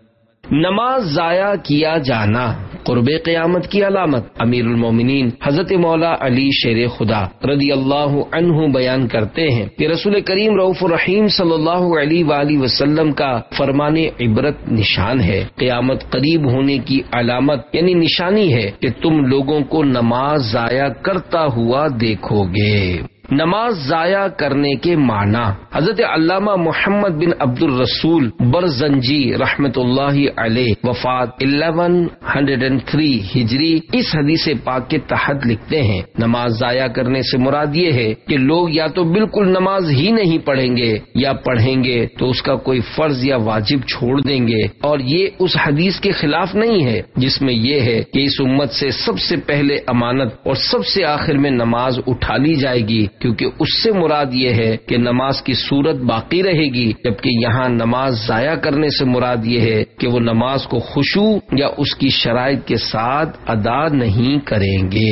نماز ضائع کیا جانا قرب قیامت کی علامت۔ امیر المومنین حضرت مولا علی شیر خدا رضی اللہ عنہ بیان کرتے ہیں کہ رسول کریم رؤوف الرحیم صلی اللہ علیہ وآلہ وسلم کا فرمان عبرت نشان ہے، قیامت قریب ہونے کی علامت یعنی نشانی ہے کہ تم لوگوں کو نماز ضائع کرتا ہوا دیکھو گے۔ نماز ضائع کرنے کے معنی۔ حضرت علامہ محمد بن عبد الرسول برزنجی رحمت اللہ علیہ وفات الیون ہنڈریڈ تھری ہجری اس حدیث پاک کے تحت لکھتے ہیں، نماز ضائع کرنے سے مراد یہ ہے کہ لوگ یا تو بالکل نماز ہی نہیں پڑھیں گے یا پڑھیں گے تو اس کا کوئی فرض یا واجب چھوڑ دیں گے، اور یہ اس حدیث کے خلاف نہیں ہے جس میں یہ ہے کہ اس امت سے سب سے پہلے امانت اور سب سے آخر میں نماز اٹھا لی جائے گی، کیونکہ اس سے مراد یہ ہے کہ نماز کی صورت باقی رہے گی، جبکہ یہاں نماز ضائع کرنے سے مراد یہ ہے کہ وہ نماز کو خشوع یا اس کی شرائط کے ساتھ ادا نہیں کریں گے۔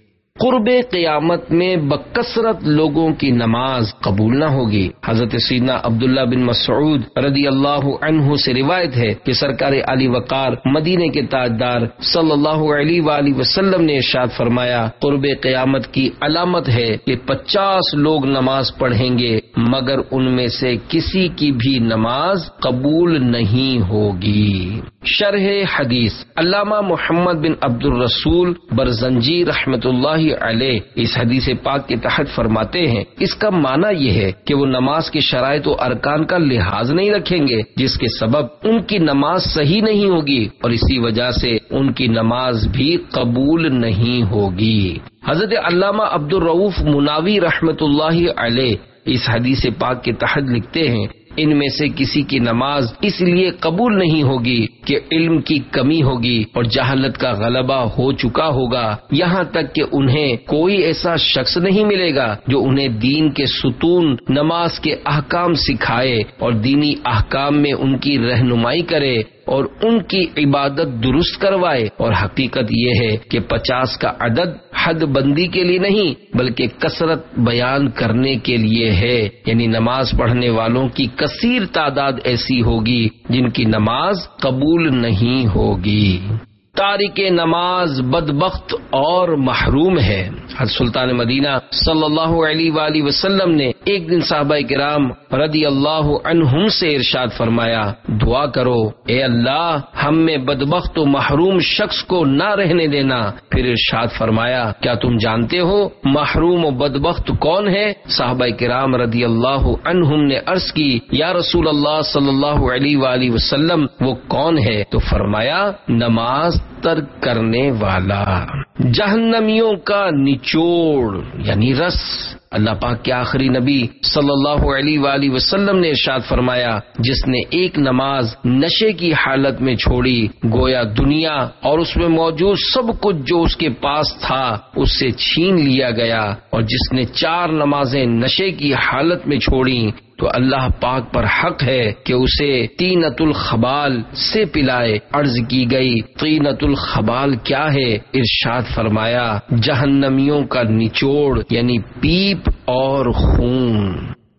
قرب قیامت میں بکثرت لوگوں کی نماز قبول نہ ہوگی۔ حضرت سیدنا عبداللہ بن مسعود رضی اللہ عنہ سے روایت ہے کہ سرکار علی وقار مدینے کے تاجدار صلی اللہ علیہ وآلہ وسلم نے ارشاد فرمایا، قرب قیامت کی علامت ہے کہ پچاس لوگ نماز پڑھیں گے مگر ان میں سے کسی کی بھی نماز قبول نہیں ہوگی۔ شرح حدیث۔ علامہ محمد بن عبد الرسول برزنجی رحمت اللہ علیہ اس حدیث پاک کے تحت فرماتے ہیں، اس کا معنی یہ ہے کہ وہ نماز کے شرائط و ارکان کا لحاظ نہیں رکھیں گے جس کے سبب ان کی نماز صحیح نہیں ہوگی اور اسی وجہ سے ان کی نماز بھی قبول نہیں ہوگی۔ حضرت علامہ عبد الرؤوف مناوی رحمت اللہ علیہ اس حدیث پاک کے تحت لکھتے ہیں، ان میں سے کسی کی نماز اس لیے قبول نہیں ہوگی کہ علم کی کمی ہوگی اور جہالت کا غلبہ ہو چکا ہوگا، یہاں تک کہ انہیں کوئی ایسا شخص نہیں ملے گا جو انہیں دین کے ستون نماز کے احکام سکھائے اور دینی احکام میں ان کی رہنمائی کرے اور ان کی عبادت درست کروائے۔ اور حقیقت یہ ہے کہ پچاس کا عدد حد بندی کے لیے نہیں بلکہ کثرت بیان کرنے کے لیے ہے، یعنی نماز پڑھنے والوں کی کثیر تعداد ایسی ہوگی جن کی نماز قبول نہیں ہوگی۔ تارک نماز بدبخت اور محروم ہے۔ حضرت سلطان مدینہ صلی اللہ علیہ وآلہ وسلم نے ایک دن صحابہ کرام رضی اللہ عنہم سے ارشاد فرمایا، دعا کرو اے اللہ ہم میں بدبخت و محروم شخص کو نہ رہنے دینا۔ پھر ارشاد فرمایا، کیا تم جانتے ہو محروم و بدبخت کون ہے؟ صحابہ کرام رضی اللہ عنہم نے عرض کی، یا رسول اللہ صلی اللہ علیہ وآلہ وسلم وہ کون ہے؟ تو فرمایا، نماز ترک کرنے والا۔ جہنمیوں کا نچوڑ یعنی رس۔ اللہ پاک کے آخری نبی صلی اللہ علیہ وآلہ وسلم نے ارشاد فرمایا، جس نے ایک نماز نشے کی حالت میں چھوڑی گویا دنیا اور اس میں موجود سب کچھ جو اس کے پاس تھا اس سے چھین لیا گیا، اور جس نے چار نمازیں نشے کی حالت میں چھوڑی تو اللہ پاک پر حق ہے کہ اسے طینۃ الخبال سے پلائے۔ عرض کی گئی طینۃ الخبال کیا ہے؟ ارشاد فرمایا، جہنمیوں کا نچوڑ یعنی پیپ اور خون۔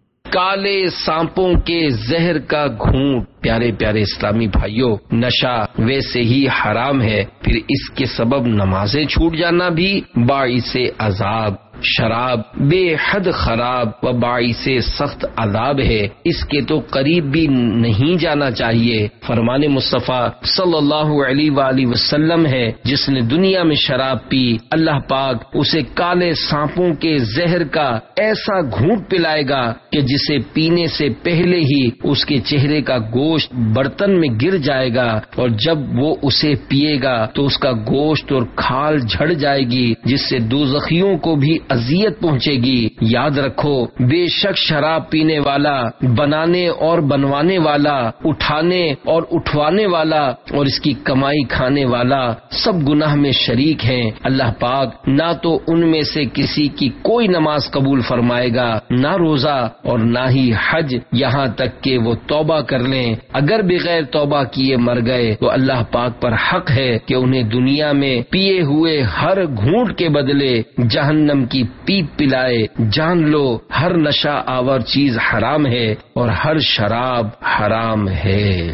کالے سانپوں کے زہر کا گھونٹ۔ پیارے پیارے اسلامی بھائیوں، نشہ ویسے ہی حرام ہے، پھر اس کے سبب نمازیں چھوٹ جانا بھی باعث عذاب۔ شراب بے حد خراب و باعث سخت عذاب ہے، اس کے تو قریب بھی نہیں جانا چاہیے۔ فرمان مصطفیٰ صلی اللہ علیہ وآلہ وسلم ہے، جس نے دنیا میں شراب پی اللہ پاک اسے کالے سانپوں کے زہر کا ایسا گھونٹ پلائے گا کہ جسے پینے سے پہلے ہی اس کے چہرے کا گوشت برتن میں گر جائے گا، اور جب وہ اسے پیے گا تو اس کا گوشت اور کھال جھڑ جائے گی، جس سے دوزخیوں کو بھی اذیت پہنچے گی۔ یاد رکھو، بے شک شراب پینے والا، بنانے اور بنوانے والا، اٹھانے اور اٹھوانے والا اور اس کی کمائی کھانے والا سب گناہ میں شریک ہیں۔ اللہ پاک نہ تو ان میں سے کسی کی کوئی نماز قبول فرمائے گا، نہ روزہ اور نہ ہی حج، یہاں تک کہ وہ توبہ کر لیں۔ اگر بغیر توبہ کیے مر گئے تو اللہ پاک پر حق ہے کہ انہیں دنیا میں پیے ہوئے ہر گھونٹ کے بدلے جہنم کی پیپ پلائے۔ جان لو، ہر نشہ آور چیز حرام ہے اور ہر شراب حرام ہے۔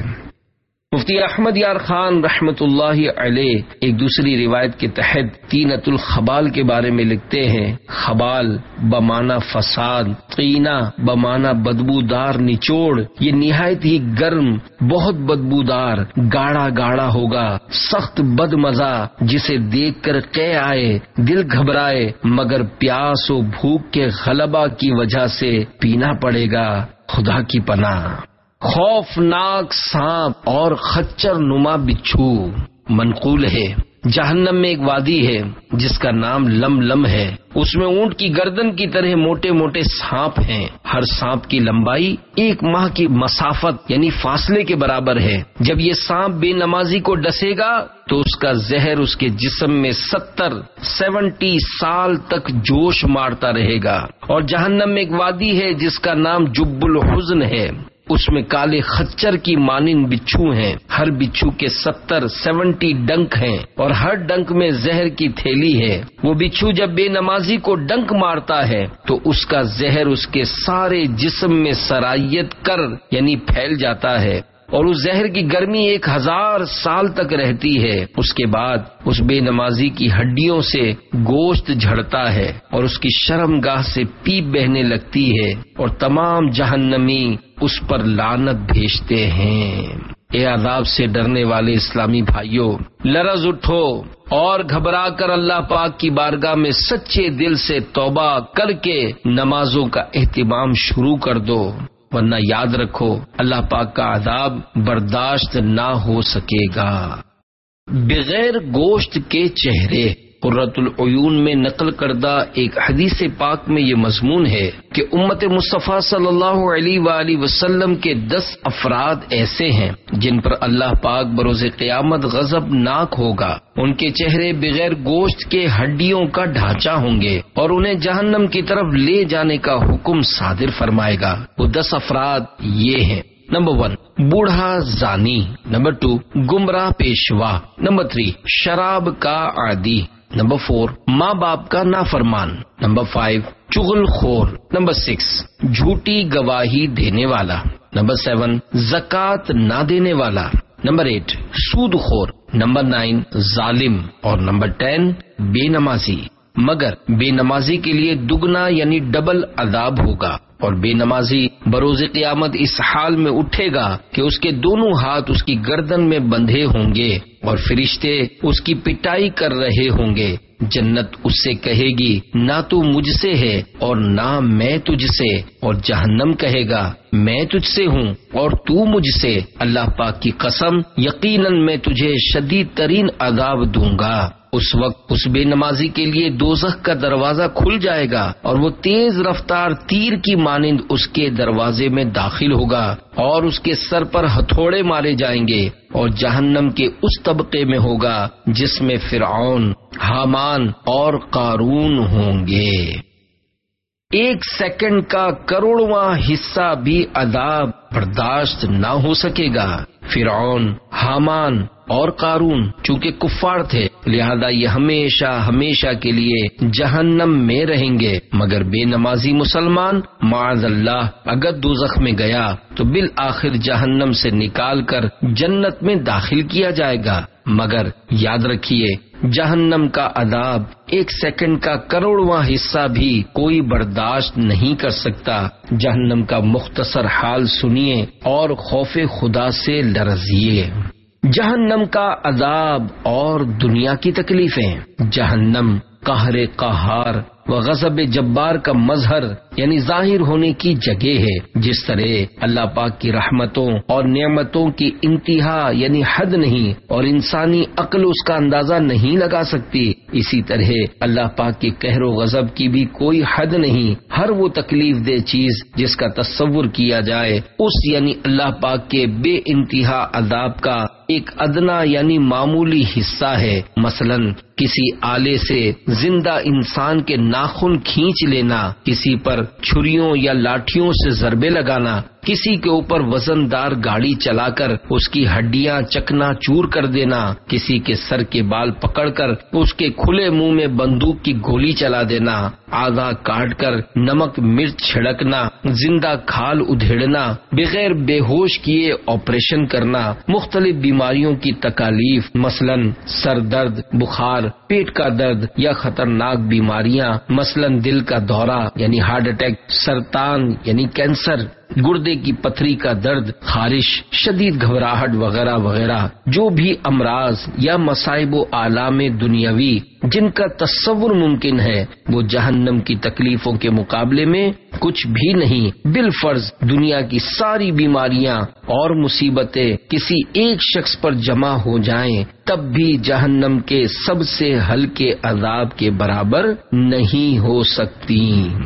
مفتی احمد یار خان رحمت اللہ علیہ ایک دوسری روایت کے تحت طینۃ الخبال کے بارے میں لکھتے ہیں، خبال بمانا فساد، طینہ بمانا بدبودار نچوڑ، یہ نہایت ہی گرم، بہت بدبودار، گاڑا گاڑا ہوگا، سخت بد مزہ، جسے دیکھ کر قے آئے، دل گھبرائے، مگر پیاس و بھوک کے غلبہ کی وجہ سے پینا پڑے گا۔ خدا کی پناہ۔ خوفناک سانپ اور خچر نما بچھو۔ منقول ہے، جہنم میں ایک وادی ہے جس کا نام لم لم ہے، اس میں اونٹ کی گردن کی طرح موٹے موٹے سانپ ہیں، ہر سانپ کی لمبائی ایک ماہ کی مسافت یعنی فاصلے کے برابر ہے۔ جب یہ سانپ بے نمازی کو ڈسے گا تو اس کا زہر اس کے جسم میں ستر سیونٹی سال تک جوش مارتا رہے گا۔ اور جہنم میں ایک وادی ہے جس کا نام جب الحزن ہے، اس میں کالے خچر کی مانند بچھو ہیں، ہر بچھو کے ستر سیونٹی ڈنک ہیں اور ہر ڈنک میں زہر کی تھیلی ہے۔ وہ بچھو جب بے نمازی کو ڈنک مارتا ہے تو اس کا زہر اس کے سارے جسم میں سرایت کر یعنی پھیل جاتا ہے، اور اس زہر کی گرمی ایک ہزار سال تک رہتی ہے۔ اس کے بعد اس بے نمازی کی ہڈیوں سے گوشت جھڑتا ہے اور اس کی شرمگاہ سے پیپ بہنے لگتی ہے، اور تمام جہنمی اس پر لعنت بھیجتے ہیں۔ اے عذاب سے ڈرنے والے اسلامی بھائیوں، لرز اٹھو اور گھبرا کر اللہ پاک کی بارگاہ میں سچے دل سے توبہ کر کے نمازوں کا اہتمام شروع کر دو، ورنہ یاد رکھو اللہ پاک کا عذاب برداشت نہ ہو سکے گا۔ بغیر گوشت کے چہرے۔ قرۃ العیون میں نقل کردہ ایک حدیث پاک میں یہ مضمون ہے کہ امت مصطفیٰ صلی اللہ علیہ وآلہ وسلم کے دس افراد ایسے ہیں جن پر اللہ پاک بروز قیامت غضب ناک ہوگا۔ ان کے چہرے بغیر گوشت کے ہڈیوں کا ڈھانچہ ہوں گے اور انہیں جہنم کی طرف لے جانے کا حکم صادر فرمائے گا۔ وہ دس افراد یہ ہیں: نمبر ون، بوڑھا زانی۔ نمبر ٹو، گمراہ پیشوا۔ نمبر تھری، شراب کا عادی۔ نمبر فور، ماں باپ کا نافرمان۔ نمبر فائیو، چغل خور۔ نمبر سکس، جھوٹی گواہی دینے والا۔ نمبر سیون، زکوٰۃ نہ دینے والا۔ نمبر ایٹ، سود خور۔ نمبر نائن ظالم، اور نمبر ٹین بے نمازی. مگر بے نمازی کے لیے دگنا یعنی ڈبل عذاب ہوگا، اور بے نمازی بروز قیامت اس حال میں اٹھے گا کہ اس کے دونوں ہاتھ اس کی گردن میں بندھے ہوں گے اور فرشتے اس کی پٹائی کر رہے ہوں گے. جنت اس سے کہے گی نہ تو مجھ سے ہے اور نہ میں تجھ سے، اور جہنم کہے گا میں تجھ سے ہوں اور تو مجھ سے. اللہ پاک کی قسم یقیناً میں تجھے شدید ترین عذاب دوں گا. اس وقت اس بے نمازی کے لیے دوزخ کا دروازہ کھل جائے گا اور وہ تیز رفتار تیر کی مانند اس کے دروازے میں داخل ہوگا اور اس کے سر پر ہتھوڑے مارے جائیں گے، اور جہنم کے اس طبقے میں ہوگا جس میں فرعون، حامان اور قارون ہوں گے. ایک سیکنڈ کا کروڑواں حصہ بھی عذاب برداشت نہ ہو سکے گا. فرعون، حامان اور قارون چونکہ کفار تھے لہذا یہ ہمیشہ ہمیشہ کے لیے جہنم میں رہیں گے، مگر بے نمازی مسلمان معاذ اللہ اگر دوزخ میں گیا تو بالآخر جہنم سے نکال کر جنت میں داخل کیا جائے گا. مگر یاد رکھیے جہنم کا عذاب ایک سیکنڈ کا کروڑواں حصہ بھی کوئی برداشت نہیں کر سکتا. جہنم کا مختصر حال سنیے اور خوف خدا سے لرزیے. جہنم کا عذاب اور دنیا کی تکلیفیں. جہنم قہر قہار و غضب جبار کا مظہر یعنی ظاہر ہونے کی جگہ ہے. جس طرح اللہ پاک کی رحمتوں اور نعمتوں کی انتہا یعنی حد نہیں اور انسانی عقل اس کا اندازہ نہیں لگا سکتی، اسی طرح اللہ پاک کے قہر و غضب کی بھی کوئی حد نہیں. ہر وہ تکلیف دہ چیز جس کا تصور کیا جائے اس یعنی اللہ پاک کے بے انتہا عذاب کا ایک ادنا یعنی معمولی حصہ ہے. مثلا کسی آلے سے زندہ انسان کے ناخن کھینچ لینا، کسی پر چھریوں یا لاٹھیوں سے ضربے لگانا، کسی کے اوپر وزن دار گاڑی چلا کر اس کی ہڈیاں چکنا چور کر دینا، کسی کے سر کے بال پکڑ کر اس کے کھلے منہ میں بندوق کی گولی چلا دینا، اعضاء کاٹ کر نمک مرچ چھڑکنا، زندہ کھال ادھیڑنا، بغیر بے ہوش کیے آپریشن کرنا، مختلف بیماریوں کی تکالیف مثلا سر درد، بخار، پیٹ کا درد یا خطرناک بیماریاں مثلا دل کا دورہ یعنی ہارٹ اٹیک، سرطان یعنی کینسر، گردے کی پتھری کا درد، خارش، شدید گھبراہٹ وغیرہ وغیرہ جو بھی امراض یا مصائب و آلام دنیاوی جن کا تصور ممکن ہے وہ جہنم کی تکلیفوں کے مقابلے میں کچھ بھی نہیں. بالفرض دنیا کی ساری بیماریاں اور مصیبتیں کسی ایک شخص پر جمع ہو جائیں تب بھی جہنم کے سب سے ہلکے عذاب کے برابر نہیں ہو سکتی.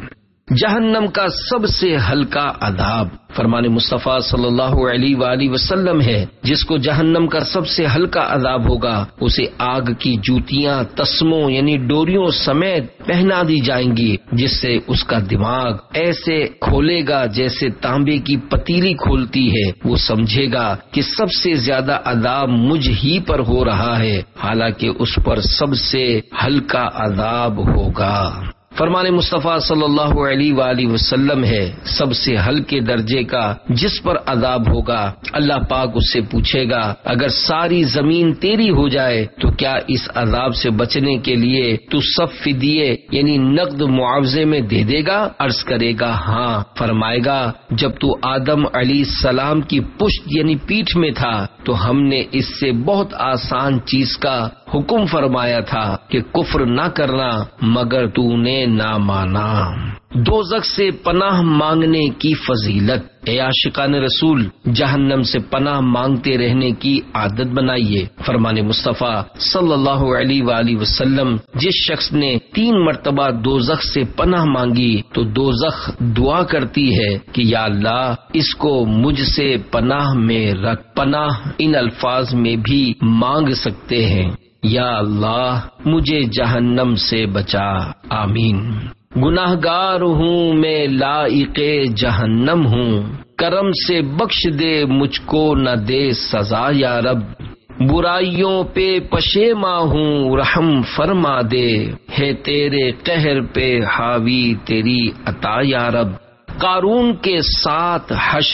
جہنم کا سب سے ہلکا عذاب فرمان مصطفیٰ صلی اللہ علیہ وآلہ وسلم ہے. جس کو جہنم کا سب سے ہلکا عذاب ہوگا اسے آگ کی جوتیاں تسموں یعنی ڈوریوں سمیت پہنا دی جائیں گی، جس سے اس کا دماغ ایسے کھولے گا جیسے تانبے کی پتیلی کھولتی ہے. وہ سمجھے گا کہ سب سے زیادہ عذاب مجھ ہی پر ہو رہا ہے، حالانکہ اس پر سب سے ہلکا عذاب ہوگا. فرمان مصطفیٰ صلی اللہ علیہ وآلہ وسلم ہے سب سے ہلکے درجے کا جس پر عذاب ہوگا اللہ پاک اس سے پوچھے گا اگر ساری زمین تیری ہو جائے تو کیا اس عذاب سے بچنے کے لیے تو سب فدیے یعنی نقد معاوضے میں دے دے گا؟ عرض کرے گا ہاں. فرمائے گا جب تو آدم علیہ السلام کی پشت یعنی پیٹھ میں تھا تو ہم نے اس سے بہت آسان چیز کا حکم فرمایا تھا کہ کفر نہ کرنا مگر تو نے نہ مانا. دوزخ سے پناہ مانگنے کی فضیلت. اے عاشقان رسول جہنم سے پناہ مانگتے رہنے کی عادت بنائیے. فرمان مصطفیٰ صلی اللہ علیہ وآلہ وسلم جس شخص نے تین مرتبہ دوزخ سے پناہ مانگی تو دوزخ دعا کرتی ہے کہ یا اللہ اس کو مجھ سے پناہ میں رکھ. پناہ ان الفاظ میں بھی مانگ سکتے ہیں یا اللہ مجھے جہنم سے بچا. آمین. گناہگار ہوں میں لائق جہنم ہوں، کرم سے بخش دے مجھ کو نہ دے سزا یا رب. برائیوں پہ پشیماں ہوں رحم فرما دے، ہے تیرے قہر پہ حاوی تیری عطا یا رب. قارون کے ساتھ حشر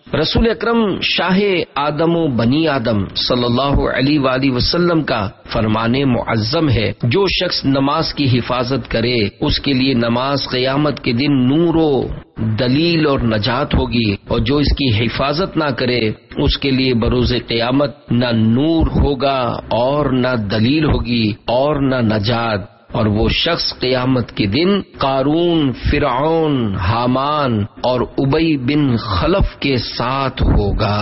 رسول اکرم شاہ آدم و بنی آدم صلی اللہ علیہ وآلہ وسلم کا فرمان معظم ہے، جو شخص نماز کی حفاظت کرے اس کے لیے نماز قیامت کے دن نور و دلیل اور نجات ہوگی، اور جو اس کی حفاظت نہ کرے اس کے لیے بروز قیامت نہ نور ہوگا اور نہ دلیل ہوگی اور نہ نجات، اور وہ شخص قیامت کے دن قارون، فرعون، حامان اور ابی بن خلف کے ساتھ ہوگا۔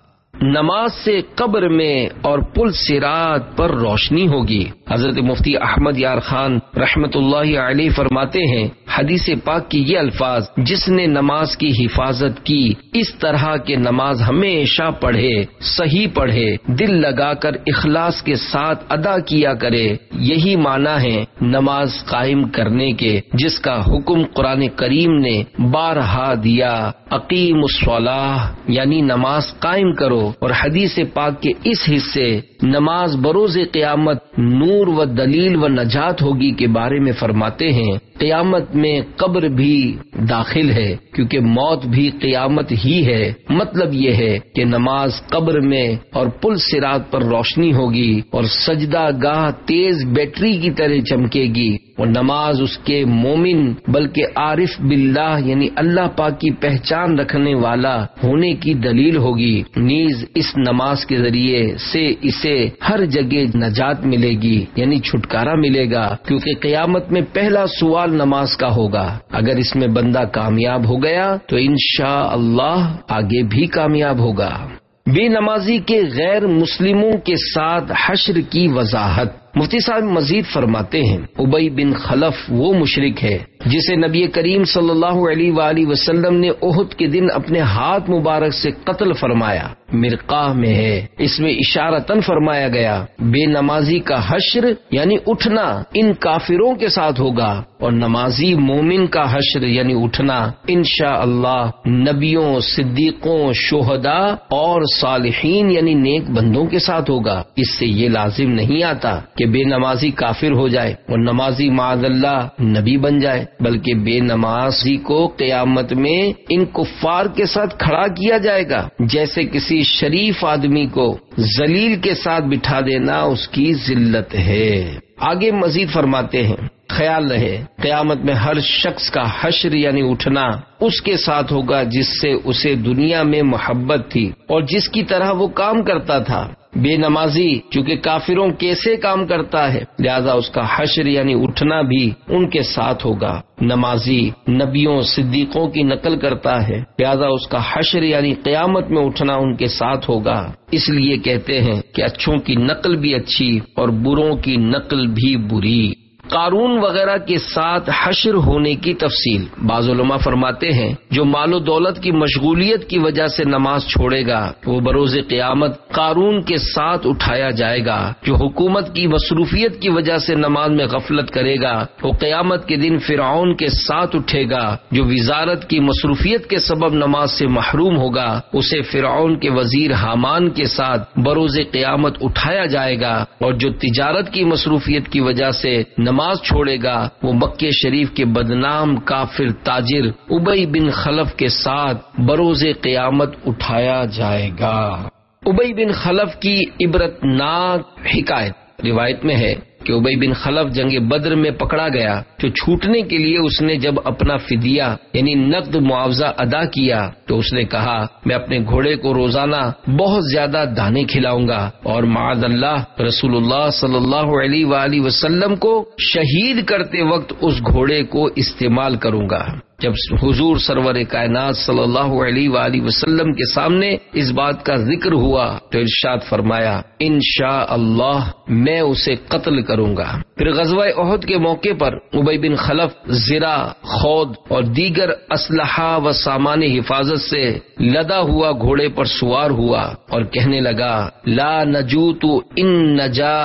نماز سے قبر میں اور پل صراط پر روشنی ہوگی۔ حضرت مفتی احمد یار خان رحمت اللہ علیہ فرماتے ہیں، حدیث پاک کی یہ الفاظ، جس نے نماز کی حفاظت کی، اس طرح کے نماز ہمیشہ پڑھے، صحیح پڑھے، دل لگا کر اخلاص کے ساتھ ادا کیا کرے، یہی معنی ہے نماز قائم کرنے کے، جس کا حکم قرآن کریم نے بارہا دیا، اقیم الصلاۃ، یعنی نماز قائم کرو، اور حدیث پاک کے اس حصے نماز بروز قیامت نور و دلیل و نجات ہوگی کے بارے میں فرماتے ہیں، قیامت میں قبر بھی داخل ہے، کیونکہ موت بھی قیامت ہی ہے۔ مطلب یہ ہے کہ نماز قبر میں اور پل صراط پر روشنی ہوگی، اور سجدہ گاہ تیز بیٹری کی طرح چمکے گی، اور نماز اس کے مومن بلکہ عارف باللہ یعنی اللہ پاک کی پہچان رکھنے والا ہونے کی دلیل ہوگی۔ نیز اس نماز کے ذریعے سے اسے ہر جگہ نجات ملے گی، یعنی چھٹکارا ملے گا، کیونکہ قیامت میں پہلا سوال نماز کا ہوگا۔ اگر اس میں بندہ کامیاب ہو گیا تو انشاءاللہ آگے بھی کامیاب ہوگا۔ بے نمازی کے غیر مسلموں کے ساتھ حشر کی وضاحت۔ مفتی صاحب مزید فرماتے ہیں، ابی بن خلف وہ مشرک ہے جسے نبی کریم صلی اللہ علیہ وآلہ وسلم نے احد کے دن اپنے ہاتھ مبارک سے قتل فرمایا، مرقاہ میں ہے۔ اس میں اشارتاً فرمایا گیا بے نمازی کا حشر یعنی اٹھنا ان کافروں کے ساتھ ہوگا، اور نمازی مومن کا حشر یعنی اٹھنا انشاءاللہ نبیوں، صدیقوں، شہداء اور صالحین یعنی نیک بندوں کے ساتھ ہوگا۔ اس سے یہ لازم نہیں آتا کہ بے نمازی کافر ہو جائے اور نمازی معاذ اللہ نبی بن جائے، بلکہ بے نمازی کو قیامت میں ان کفار کے ساتھ کھڑا کیا جائے گا، جیسے کسی شریف آدمی کو ذلیل کے ساتھ بٹھا دینا اس کی ذلت ہے۔ آگے مزید فرماتے ہیں، خیال رہے قیامت میں ہر شخص کا حشر یعنی اٹھنا اس کے ساتھ ہوگا جس سے اسے دنیا میں محبت تھی اور جس کی طرح وہ کام کرتا تھا۔ بے نمازی چونکہ کافروں کیسے کام کرتا ہے، لہذا اس کا حشر یعنی اٹھنا بھی ان کے ساتھ ہوگا۔ نمازی نبیوں، صدیقوں کی نقل کرتا ہے، لہذا اس کا حشر یعنی قیامت میں اٹھنا ان کے ساتھ ہوگا۔ اس لیے کہتے ہیں کہ اچھوں کی نقل بھی اچھی اور بروں کی نقل بھی بری۔ قارون وغیرہ کے ساتھ حشر ہونے کی تفصیل۔ بعض علماء فرماتے ہیں جو مال و دولت کی مشغولیت کی وجہ سے نماز چھوڑے گا وہ بروز قیامت قارون کے ساتھ اٹھایا جائے گا۔ جو حکومت کی مصروفیت کی وجہ سے نماز میں غفلت کرے گا وہ قیامت کے دن فرعون کے ساتھ اٹھے گا۔ جو وزارت کی مصروفیت کے سبب نماز سے محروم ہوگا اسے فرعون کے وزیر حامان کے ساتھ بروز قیامت اٹھایا جائے گا، اور جو تجارت کی مصروفیت کی وجہ سے نماز چھوڑے گا وہ مکہ شریف کے بدنام کافر تاجر ابی بن خلف کے ساتھ بروز قیامت اٹھایا جائے گا۔ ابی بن خلف کی عبرت ناک حکایت روایت میں ہے کہ ابی بن خلف جنگ بدر میں پکڑا گیا، جو چھوٹنے کے لیے اس نے جب اپنا فدیہ یعنی نقد معاوضہ ادا کیا تو اس نے کہا میں اپنے گھوڑے کو روزانہ بہت زیادہ دانے کھلاؤں گا اور معاذ اللہ رسول اللہ صلی اللہ علیہ وآلہ وسلم کو شہید کرتے وقت اس گھوڑے کو استعمال کروں گا۔ جب حضور سرور کائنات صلی اللہ علیہ وآلہ وسلم کے سامنے اس بات کا ذکر ہوا تو ارشاد فرمایا انشاءاللہ میں اسے قتل کروں گا۔ پھر غزوہ احد کے موقع پر ابی بن خلف زرہ، خود اور دیگر اسلحہ و سامان حفاظت سے لدا ہوا گھوڑے پر سوار ہوا اور کہنے لگا لا نجوت ان نجا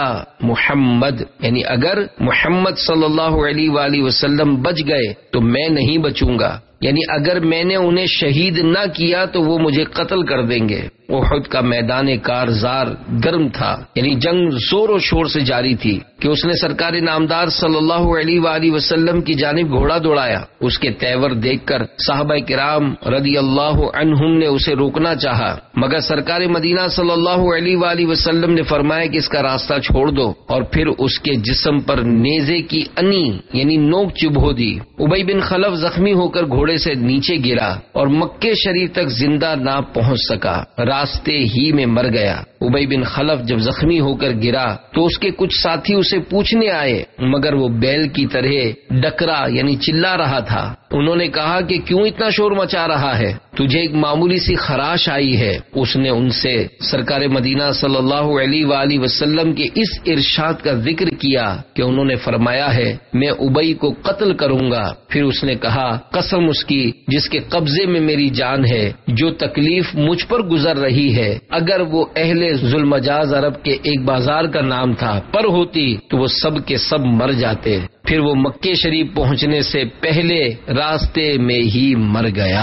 محمد، یعنی اگر محمد صلی اللہ علیہ وآلہ وسلم بچ گئے تو میں نہیں بچوں گا۔ یعنی اگر میں نے انہیں شہید نہ کیا تو وہ مجھے قتل کر دیں گے۔ احد کا میدان کارزار گرم تھا، یعنی جنگ زور و شور سے جاری تھی کہ اس نے سرکار نامدار صلی اللہ علیہ وآلہ وسلم کی جانب گھوڑا دوڑایا۔ اس کے تیور دیکھ کر صحابہ کرام رضی اللہ عنہم نے اسے روکنا چاہا، مگر سرکار مدینہ صلی اللہ علیہ وآلہ وسلم نے فرمایا کہ اس کا راستہ چھوڑ دو، اور پھر اس کے جسم پر نیزے کی انی یعنی نوک چبھو دی۔ ابی بن خلف زخمی ہو کر گھوڑے سے نیچے گرا اور مکے شریف تک زندہ نہ پہنچ سکا، راستے ہی میں مر گیا۔ ابی بن خلف جب زخمی ہو کر گرا تو اس کے کچھ ساتھی اسے پوچھنے آئے، مگر وہ بیل کی طرح ڈکرا یعنی چلا رہا تھا۔ انہوں نے کہا کہ کیوں اتنا شور مچا رہا ہے، تجھے ایک معمولی سی خراش آئی ہے۔ اس نے ان سے سرکار مدینہ صلی اللہ علیہ وآلہ وسلم کے اس ارشاد کا ذکر کیا کہ انہوں نے فرمایا ہے میں ابی کو قتل کروں گا۔ پھر اس نے کہا قسم اس کی جس کے قبضے میں میری جان ہے، جو تکلیف مجھ پر گزر رہی ہے اگر وہ اہل ذوالمجاز عرب کے ایک بازار کا نام تھا پر ہوتی تو وہ سب کے سب مر جاتے۔ پھر وہ مکے شریف پہنچنے سے پہلے راستے میں ہی مر گیا۔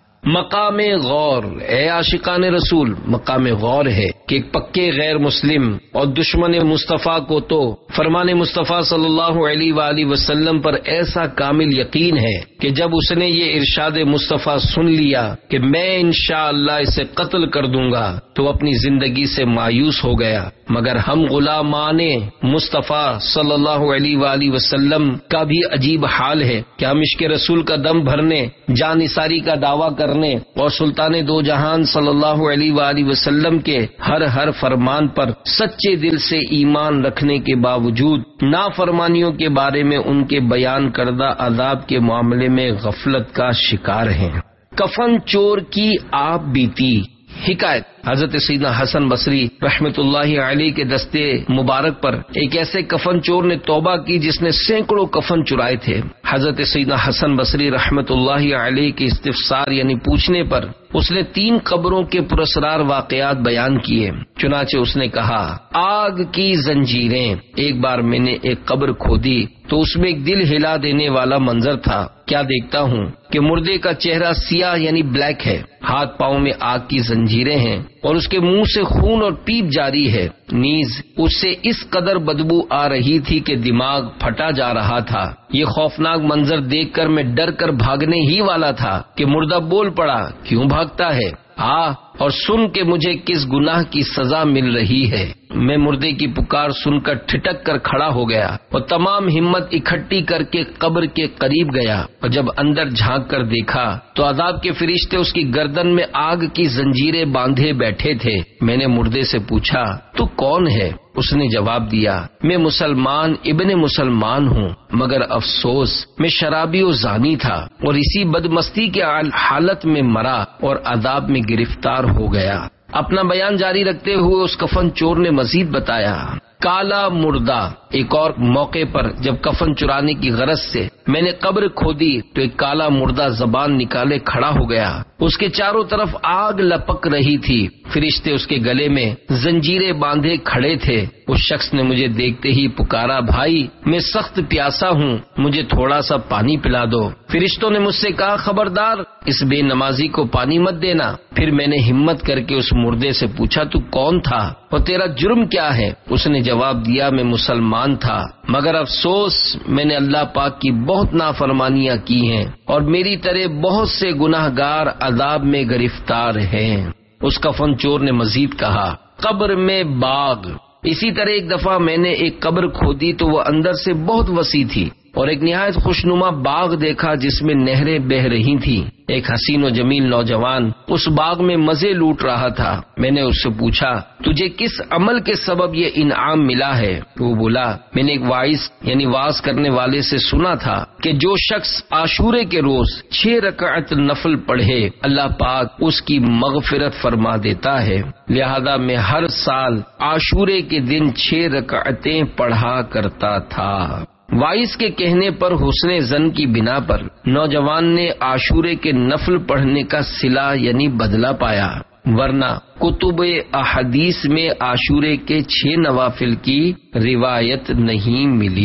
مقام غور، اے عاشقان رسول، مقام غور ہے کہ ایک پکے غیر مسلم اور دشمن مصطفیٰ کو تو فرمان مصطفیٰ صلی اللہ علیہ وآلہ وسلم پر ایسا کامل یقین ہے کہ جب اس نے یہ ارشاد مصطفیٰ سن لیا کہ میں انشاءاللہ اسے قتل کر دوں گا تو اپنی زندگی سے مایوس ہو گیا۔ مگر ہم غلامان مصطفیٰ صلی اللہ علیہ وآلہ وسلم کا بھی عجیب حال ہے کہ ہم عشق رسول کا دم بھرنے، جان نثاری کا دعویٰ کرنے اور سلطان دو جہان صلی اللہ علیہ وآلہ وسلم کے ہر ہر فرمان پر سچے دل سے ایمان رکھنے کے باوجود نافرمانیوں کے بارے میں ان کے بیان کردہ عذاب کے معاملے میں غفلت کا شکار ہیں۔ کفن چور کی آپ بیتی۔ حکایت، حضرت سیدنا حسن بصری رحمت اللہ علیہ کے دستے مبارک پر ایک ایسے کفن چور نے توبہ کی جس نے سینکڑوں کفن چرائے تھے۔ حضرت سیدنا حسن بصری رحمت اللہ علیہ کے استفسار یعنی پوچھنے پر اس نے تین قبروں کے پراسرار واقعات بیان کیے۔ چنانچہ اس نے کہا آگ کی زنجیریں، ایک بار میں نے ایک قبر کھودی تو اس میں ایک دل ہلا دینے والا منظر تھا۔ کیا دیکھتا ہوں کہ مردے کا چہرہ سیاہ یعنی بلیک ہے، ہاتھ پاؤں میں آگ کی زنجیریں ہیں اور اس کے منہ سے خون اور پیپ جاری ہے، نیز اس سے اس قدر بدبو آ رہی تھی کہ دماغ پھٹا جا رہا تھا۔ یہ خوفناک منظر دیکھ کر میں ڈر کر بھاگنے ہی والا تھا کہ مردہ بول پڑا کیوں بھاگتا ہے، آ اور سن کہ مجھے کس گناہ کی سزا مل رہی ہے۔ میں مردے کی پکار سن کر ٹھٹک کر کھڑا ہو گیا اور تمام ہمت اکٹھی کر کے قبر کے قریب گیا، اور جب اندر جھانک کر دیکھا تو عذاب کے فرشتے اس کی گردن میں آگ کی زنجیریں باندھے بیٹھے تھے۔ میں نے مردے سے پوچھا تو کون ہے؟ اس نے جواب دیا میں مسلمان ابن مسلمان ہوں، مگر افسوس میں شرابی و زانی تھا اور اسی بدمستی کے حالت میں مرا اور عذاب میں گرفتار ہو گیا۔ اپنا بیان جاری رکھتے ہوئے اس کفن چور نے مزید بتایا کالا مردہ۔ ایک اور موقع پر جب کفن چرانے کی غرض سے میں نے قبر کھودی تو ایک کالا مردہ زبان نکالے کھڑا ہو گیا، اس کے چاروں طرف آگ لپک رہی تھی، فرشتے اس کے گلے میں زنجیریں باندھے کھڑے تھے۔ اس شخص نے مجھے دیکھتے ہی پکارا بھائی میں سخت پیاسا ہوں، مجھے تھوڑا سا پانی پلا دو۔ فرشتوں نے مجھ سے کہا خبردار اس بے نمازی کو پانی مت دینا۔ پھر میں نے ہمت کر کے اس مردے سے پوچھا تو کون تھا اور تیرا جرم کیا ہے؟ اس نے جواب دیا میں مسلمان تھا، مگر افسوس میں نے اللہ پاک کی بہت نافرمانیاں کی ہیں اور میری طرح بہت سے گناہ گار عذاب میں گرفتار ہیں۔ اس کفن چور نے مزید کہا قبر میں باغ۔ اسی طرح ایک دفعہ میں نے ایک قبر کھودی تو وہ اندر سے بہت وسیع تھی اور ایک نہایت خوشنما باغ دیکھا جس میں نہریں بہ رہی تھیں۔ ایک حسین و جمیل نوجوان اس باغ میں مزے لوٹ رہا تھا۔ میں نے اس سے پوچھا تجھے کس عمل کے سبب یہ انعام ملا ہے؟ وہ بولا میں نے ایک واعظ یعنی واعظ کرنے والے سے سنا تھا کہ جو شخص عاشورے کے روز چھ رکعت نفل پڑھے اللہ پاک اس کی مغفرت فرما دیتا ہے، لہذا میں ہر سال عاشورے کے دن چھ رکعتیں پڑھا کرتا تھا۔ وائس کے کہنے پر حسن زن کی بنا پر نوجوان نے عاشورے کے نفل پڑھنے کا صلہ یعنی بدلہ پایا، ورنہ کتب احادیث میں عاشورے کے چھ نوافل کی روایت نہیں ملی۔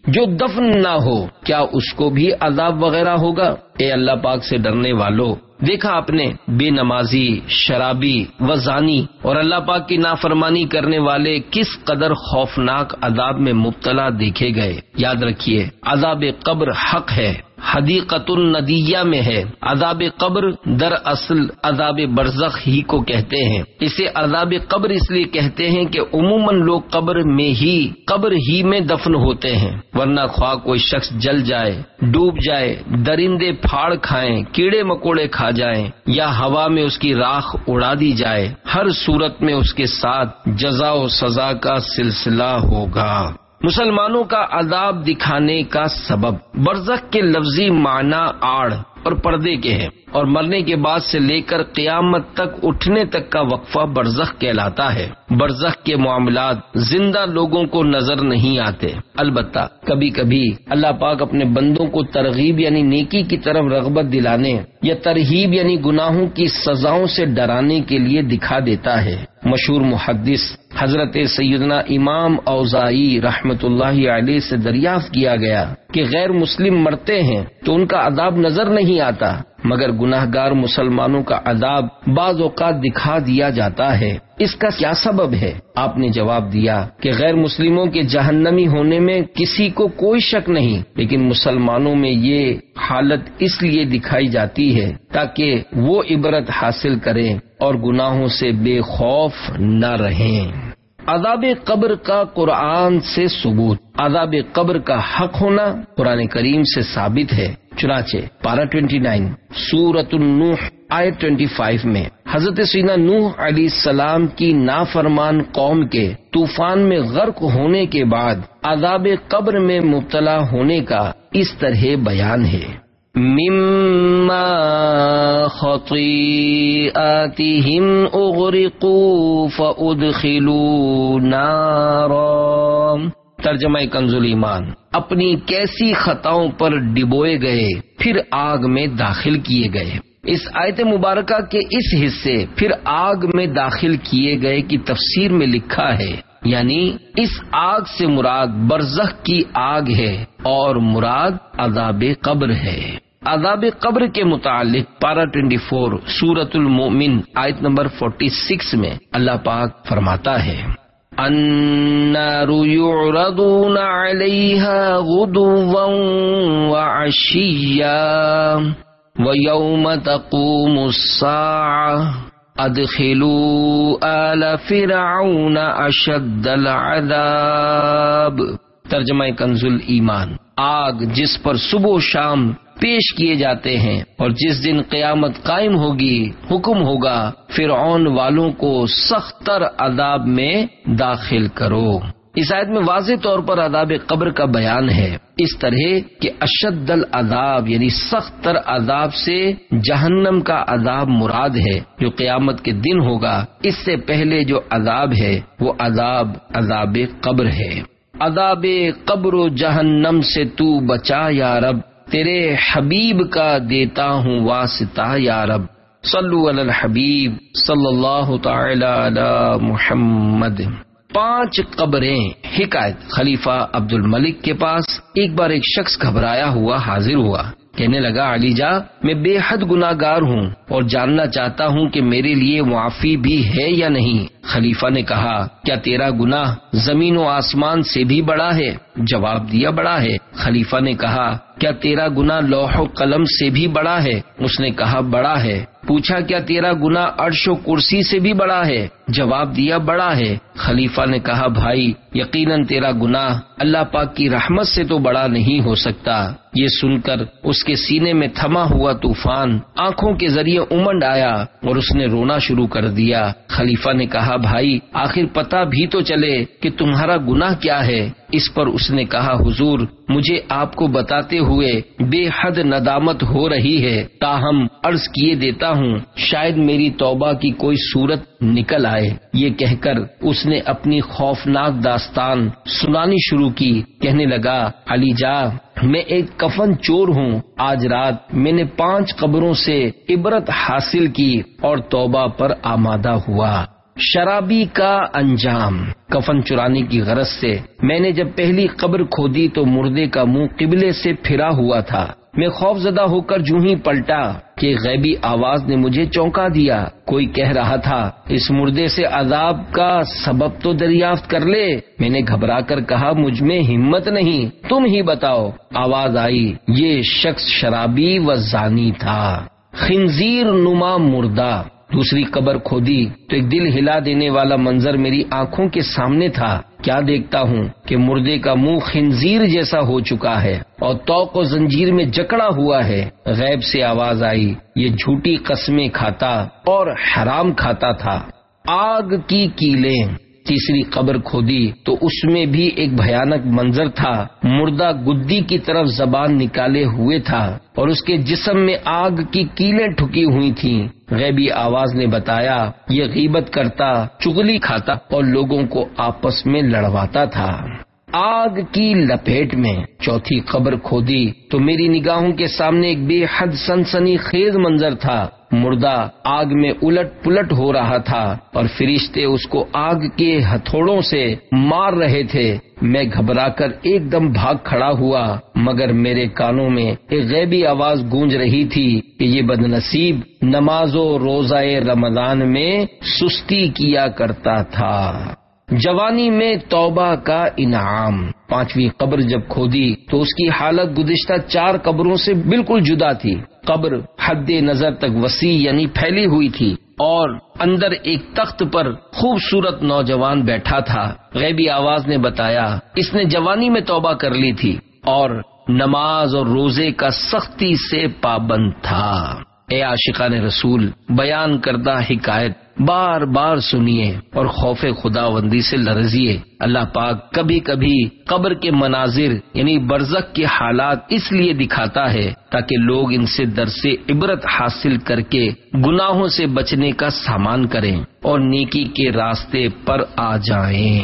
جو دفن نہ ہو کیا اس کو بھی عذاب وغیرہ ہوگا؟ اے اللہ پاک سے ڈرنے والو، دیکھا آپ نے بے نمازی، شرابی و زانی اور اللہ پاک کی نافرمانی کرنے والے کس قدر خوفناک عذاب میں مبتلا دیکھے گئے۔ یاد رکھیے عذاب قبر حق ہے، حدیقۃ الندیہ میں ہے۔ عذاب قبر دراصل عذاب برزخ ہی کو کہتے ہیں۔ اسے عذاب قبر اس لیے کہتے ہیں کہ عموماً لوگ قبر میں ہی قبر ہی میں دفن ہوتے ہیں، ورنہ خواہ کوئی شخص جل جائے، ڈوب جائے، درندے پھاڑ کھائیں، کیڑے مکوڑے کھا جائیں یا ہوا میں اس کی راکھ اڑا دی جائے، ہر صورت میں اس کے ساتھ جزا و سزا کا سلسلہ ہوگا۔ مسلمانوں کا عذاب دکھانے کا سبب برزخ کے لفظی معنی آڑ اور پردے کے ہیں، اور مرنے کے بعد سے لے کر قیامت تک اٹھنے تک کا وقفہ برزخ کہلاتا ہے۔ برزخ کے معاملات زندہ لوگوں کو نظر نہیں آتے، البتہ کبھی کبھی اللہ پاک اپنے بندوں کو ترغیب یعنی نیکی کی طرف رغبت دلانے یا ترہیب یعنی گناہوں کی سزاؤں سے ڈرانے کے لیے دکھا دیتا ہے۔ مشہور محدث حضرت سیدنا امام اوزاعی رحمت اللہ علیہ سے دریافت کیا گیا کہ غیر مسلم مرتے ہیں تو ان کا عذاب نظر نہیں آتا، مگر گناہگار مسلمانوں کا عذاب بعض اوقات دکھا دیا جاتا ہے، اس کا کیا سبب ہے؟ آپ نے جواب دیا کہ غیر مسلموں کے جہنمی ہونے میں کسی کو کوئی شک نہیں، لیکن مسلمانوں میں یہ حالت اس لیے دکھائی جاتی ہے تاکہ وہ عبرت حاصل کریں اور گناہوں سے بے خوف نہ رہیں۔ عذاب قبر کا قرآن سے ثبوت۔ عذاب قبر کا حق ہونا قرآن کریم سے ثابت ہے، چنانچہ پارہ انیس سورۃ النوح آیت پچیس میں حضرت سیدنا نوح علیہ السلام کی نافرمان قوم کے طوفان میں غرق ہونے کے بعد عذاب قبر میں مبتلا ہونے کا اس طرح بیان ہے۔ مما خطیئاتہم اغرقوا فادخلوا نارا۔ ترجمہ کنز الایمان، اپنی کیسی خطاؤں پر ڈبوئے گئے پھر آگ میں داخل کیے گئے۔ اس آیت مبارکہ کے اس حصے پھر آگ میں داخل کیے گئے کی تفسیر میں لکھا ہے، یعنی اس آگ سے مراد برزخ کی آگ ہے اور مراد عذاب قبر ہے۔ عذاب قبر کے متعلق پارہ چوبیس سورۃ المؤمن آیت نمبر چھیالیس میں اللہ پاک فرماتا ہے، النار يعرضون عليها غدوا وعشيا ويوم تقوم الساعة ادخلوا آل فرعون اشد العذاب۔ ترجمہ کنز الایمان، آگ جس پر صبح و شام پیش کیے جاتے ہیں اور جس دن قیامت قائم ہوگی، حکم ہوگا فرعون والوں کو سخت تر عذاب میں داخل کرو۔ اس آیت میں واضح طور پر عذاب قبر کا بیان ہے، اس طرح کہ اشد العذاب یعنی سخت تر عذاب سے جہنم کا عذاب مراد ہے جو قیامت کے دن ہوگا۔ اس سے پہلے جو عذاب ہے وہ عذاب عذاب قبر ہے۔ عذاب قبر و جہنم سے تو بچا یا رب، تیرے حبیب کا دیتا ہوں واسطہ یا رب۔ صلو علی الحبیب صلی اللہ تعالی علی محمد۔ پانچ قبریں۔ حکایت، خلیفہ عبد الملک کے پاس ایک بار ایک شخص گھبرایا ہوا حاضر ہوا، کہنے لگا، علی جا میں بے حد گناہ گار ہوں اور جاننا چاہتا ہوں کہ میرے لیے معافی بھی ہے یا نہیں۔ خلیفہ نے کہا، کیا تیرا گناہ زمین و آسمان سے بھی بڑا ہے؟ جواب دیا، بڑا ہے۔ خلیفہ نے کہا، کیا تیرا گناہ لوح و قلم سے بھی بڑا ہے؟ اس نے کہا، بڑا ہے۔ پوچھا، کیا تیرا گناہ عرش و کرسی سے بھی بڑا ہے؟ جواب دیا، بڑا ہے۔ خلیفہ نے کہا، بھائی یقیناً تیرا گناہ اللہ پاک کی رحمت سے تو بڑا نہیں ہو سکتا۔ یہ سن کر اس کے سینے میں تھما ہوا طوفان آنکھوں کے ذریعے امنڈ آیا اور اس نے رونا شروع کر دیا۔ خلیفہ نے کہا، بھائی آخر پتہ بھی تو چلے کہ تمہارا گناہ کیا ہے۔ اس پر اس نے کہا، حضور مجھے آپ کو بتاتے ہوئے بے حد ندامت ہو رہی ہے، تاہم عرض کیے دیتا ہوں شاید میری توبہ کی کوئی صورت نکل آئے۔ یہ کہہ کر اس نے اپنی خوفناک داستان سنانی شروع کی، کہنے لگا، علی جا میں ایک کفن چور ہوں، آج رات میں نے پانچ قبروں سے عبرت حاصل کی اور توبہ پر آمادہ ہوا۔ شرابی کا انجام۔ کفن چرانے کی غرض سے میں نے جب پہلی قبر کھودی تو مردے کا منہ قبلے سے پھرا ہوا تھا۔ میں خوف زدہ ہو کر جوں ہی پلٹا کہ غیبی آواز نے مجھے چونکا دیا۔ کوئی کہہ رہا تھا اس مردے سے عذاب کا سبب تو دریافت کر لے۔ میں نے گھبرا کر کہا مجھ میں ہمت نہیں، تم ہی بتاؤ۔ آواز آئی، یہ شخص شرابی و زانی تھا، خنزیر نما مردہ۔ دوسری قبر کھودی تو ایک دل ہلا دینے والا منظر میری آنکھوں کے سامنے تھا۔ کیا دیکھتا ہوں کہ مردے کا منہ خنزیر جیسا ہو چکا ہے اور توق و زنجیر میں جکڑا ہوا ہے۔ غیب سے آواز آئی، یہ جھوٹی قسمیں کھاتا اور حرام کھاتا تھا۔ آگ کی کیلیں۔ تیسری قبر کھودی تو اس میں بھی ایک بھیانک منظر تھا۔ مردہ گدی کی طرف زبان نکالے ہوئے تھا اور اس کے جسم میں آگ کی کیلیں ٹھکی ہوئی تھیں۔ غیبی آواز نے بتایا یہ غیبت کرتا، چغلی کھاتا اور لوگوں کو آپس میں لڑواتا تھا۔ آگ کی لپیٹ میں۔ چوتھی قبر کھودی تو میری نگاہوں کے سامنے ایک بے حد سنسنی خیز منظر تھا۔ مردہ آگ میں الٹ پلٹ ہو رہا تھا اور فرشتے اس کو آگ کے ہتھوڑوں سے مار رہے تھے۔ میں گھبرا کر ایک دم بھاگ کھڑا ہوا، مگر میرے کانوں میں ایک غیبی آواز گونج رہی تھی کہ یہ بدنصیب نماز و روزہ رمضان میں سستی کیا کرتا تھا۔ جوانی میں توبہ کا انعام۔ پانچویں قبر جب کھودی تو اس کی حالت گزشتہ چار قبروں سے بالکل جدا تھی۔ قبر حد نظر تک وسیع یعنی پھیلی ہوئی تھی اور اندر ایک تخت پر خوبصورت نوجوان بیٹھا تھا۔ غیبی آواز نے بتایا اس نے جوانی میں توبہ کر لی تھی اور نماز اور روزے کا سختی سے پابند تھا۔ اے عاشقان رسول، بیان کردہ حکایت بار بار سنیے اور خوف خداوندی سے لرزیے۔ اللہ پاک کبھی کبھی قبر کے مناظر یعنی برزخ کے حالات اس لیے دکھاتا ہے تاکہ لوگ ان سے درس عبرت حاصل کر کے گناہوں سے بچنے کا سامان کریں اور نیکی کے راستے پر آ جائیں۔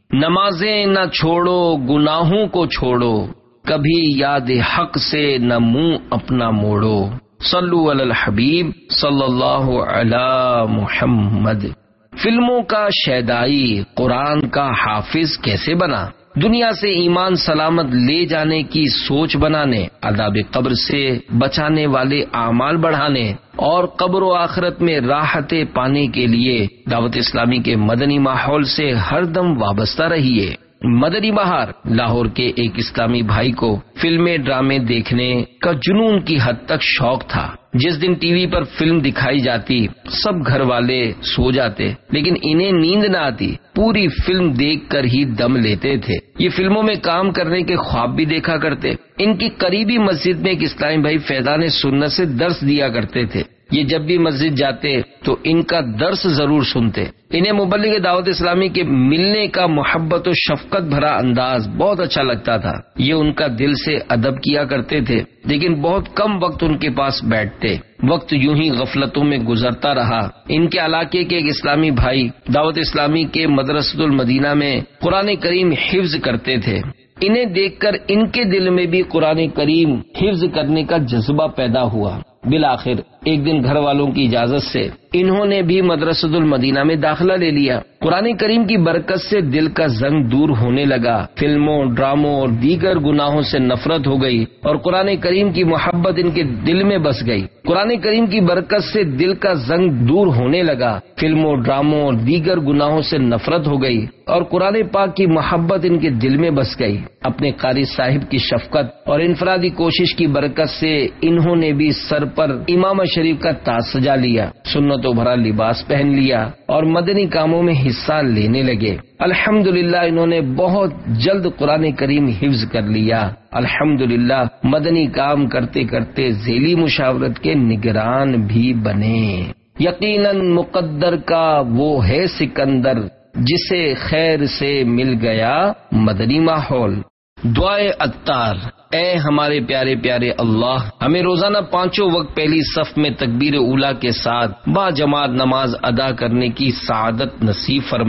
نمازیں نہ چھوڑو، گناہوں کو چھوڑو، کبھی یاد حق سے نہ منہ اپنا موڑو۔ صلو علی الحبیب صلی اللہ علی محمد۔ فلموں کا شیدائی قرآن کا حافظ کیسے بنا؟ دنیا سے ایمان سلامت لے جانے کی سوچ بنانے، عذاب قبر سے بچانے والے اعمال بڑھانے اور قبر و آخرت میں راحتیں پانے کے لیے دعوت اسلامی کے مدنی ماحول سے ہر دم وابستہ رہیے۔ مدنی بہار لاہور کے ایک اسلامی بھائی کو فلمیں ڈرامے دیکھنے کا جنون کی حد تک شوق تھا۔ جس دن ٹی وی پر فلم دکھائی جاتی سب گھر والے سو جاتے، لیکن انہیں نیند نہ آتی، پوری فلم دیکھ کر ہی دم لیتے تھے۔ یہ فلموں میں کام کرنے کے خواب بھی دیکھا کرتے۔ ان کی قریبی مسجد میں ایک اسلامی بھائی فیضان سنت سے درس دیا کرتے تھے۔ یہ جب بھی مسجد جاتے تو ان کا درس ضرور سنتے۔ انہیں مبلغ دعوت اسلامی کے ملنے کا محبت و شفقت بھرا انداز بہت اچھا لگتا تھا۔ یہ ان کا دل سے ادب کیا کرتے تھے، لیکن بہت کم وقت ان کے پاس بیٹھتے۔ وقت یوں ہی غفلتوں میں گزرتا رہا۔ ان کے علاقے کے ایک اسلامی بھائی دعوت اسلامی کے مدرسۃ المدینہ میں قرآن کریم حفظ کرتے تھے۔ انہیں دیکھ کر ان کے دل میں بھی قرآن کریم حفظ کرنے کا جذبہ پیدا ہوا۔ بالآخر ایک دن گھر والوں کی اجازت سے انہوں نے بھی مدرسۃ المدینہ میں داخلہ لے لیا۔ قرآن کریم کی برکت سے دل کا زنگ دور ہونے لگا۔ فلموں، ڈراموں اور دیگر گناہوں سے نفرت ہو گئی اور قرآن کریم کی محبت ان کے دل میں بس گئی۔ قرآن کریم کی برکت سے دل کا زنگ دور ہونے لگا، فلموں، ڈراموں اور دیگر گناہوں سے نفرت ہو گئی اور قرآن پاک کی محبت ان کے دل میں بس گئی۔ اپنے قاری صاحب کی شفقت اور انفرادی کوشش کی برکت سے انہوں نے بھی سر پر امامہ شریف کا تاج سجا لیا، سنتوں بھرا لباس پہن لیا اور مدنی کاموں میں حصہ لینے لگے۔ الحمدللہ انہوں نے بہت جلد قرآن کریم حفظ کر لیا۔ الحمدللہ مدنی کام کرتے کرتے ذیلی مشاورت کے نگران بھی بنے۔ یقیناً مقدر کا وہ ہے سکندر جسے خیر سے مل گیا مدنی ماحول۔ دعائے عطار۔ اے ہمارے پیارے پیارے اللہ، ہمیں روزانہ پانچوں وقت پہلی صف میں تکبیر اولیٰ کے ساتھ با جماعت نماز ادا کرنے کی سعادت نصیب فرما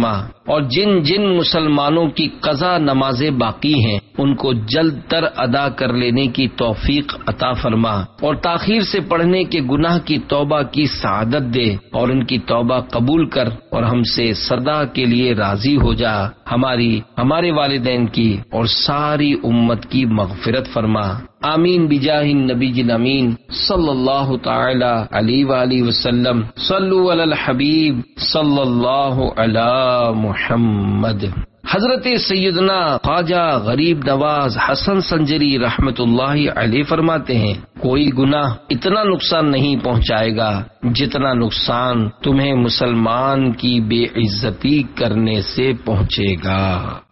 اور جن جن مسلمانوں کی قضا نمازیں باقی ہیں ان کو جلد تر ادا کر لینے کی توفیق عطا فرما، اور تاخیر سے پڑھنے کے گناہ کی توبہ کی سعادت دے، اور ان کی توبہ قبول کر اور ہم سے سدا کے لیے راضی ہو جا۔ ہماری ہمارے والدین کی اور ساری امت کی مغفرت فرما، آمین بجاہ النبی الامین صلی اللہ تعالی علیہ وآلہ وسلم۔ صلو علی الحبیب صلی اللہ علی محمد۔ حضرت سیدنا خواجہ غریب نواز حسن سنجری رحمت اللہ علیہ فرماتے ہیں، کوئی گناہ اتنا نقصان نہیں پہنچائے گا جتنا نقصان تمہیں مسلمان کی بے عزتی کرنے سے پہنچے گا۔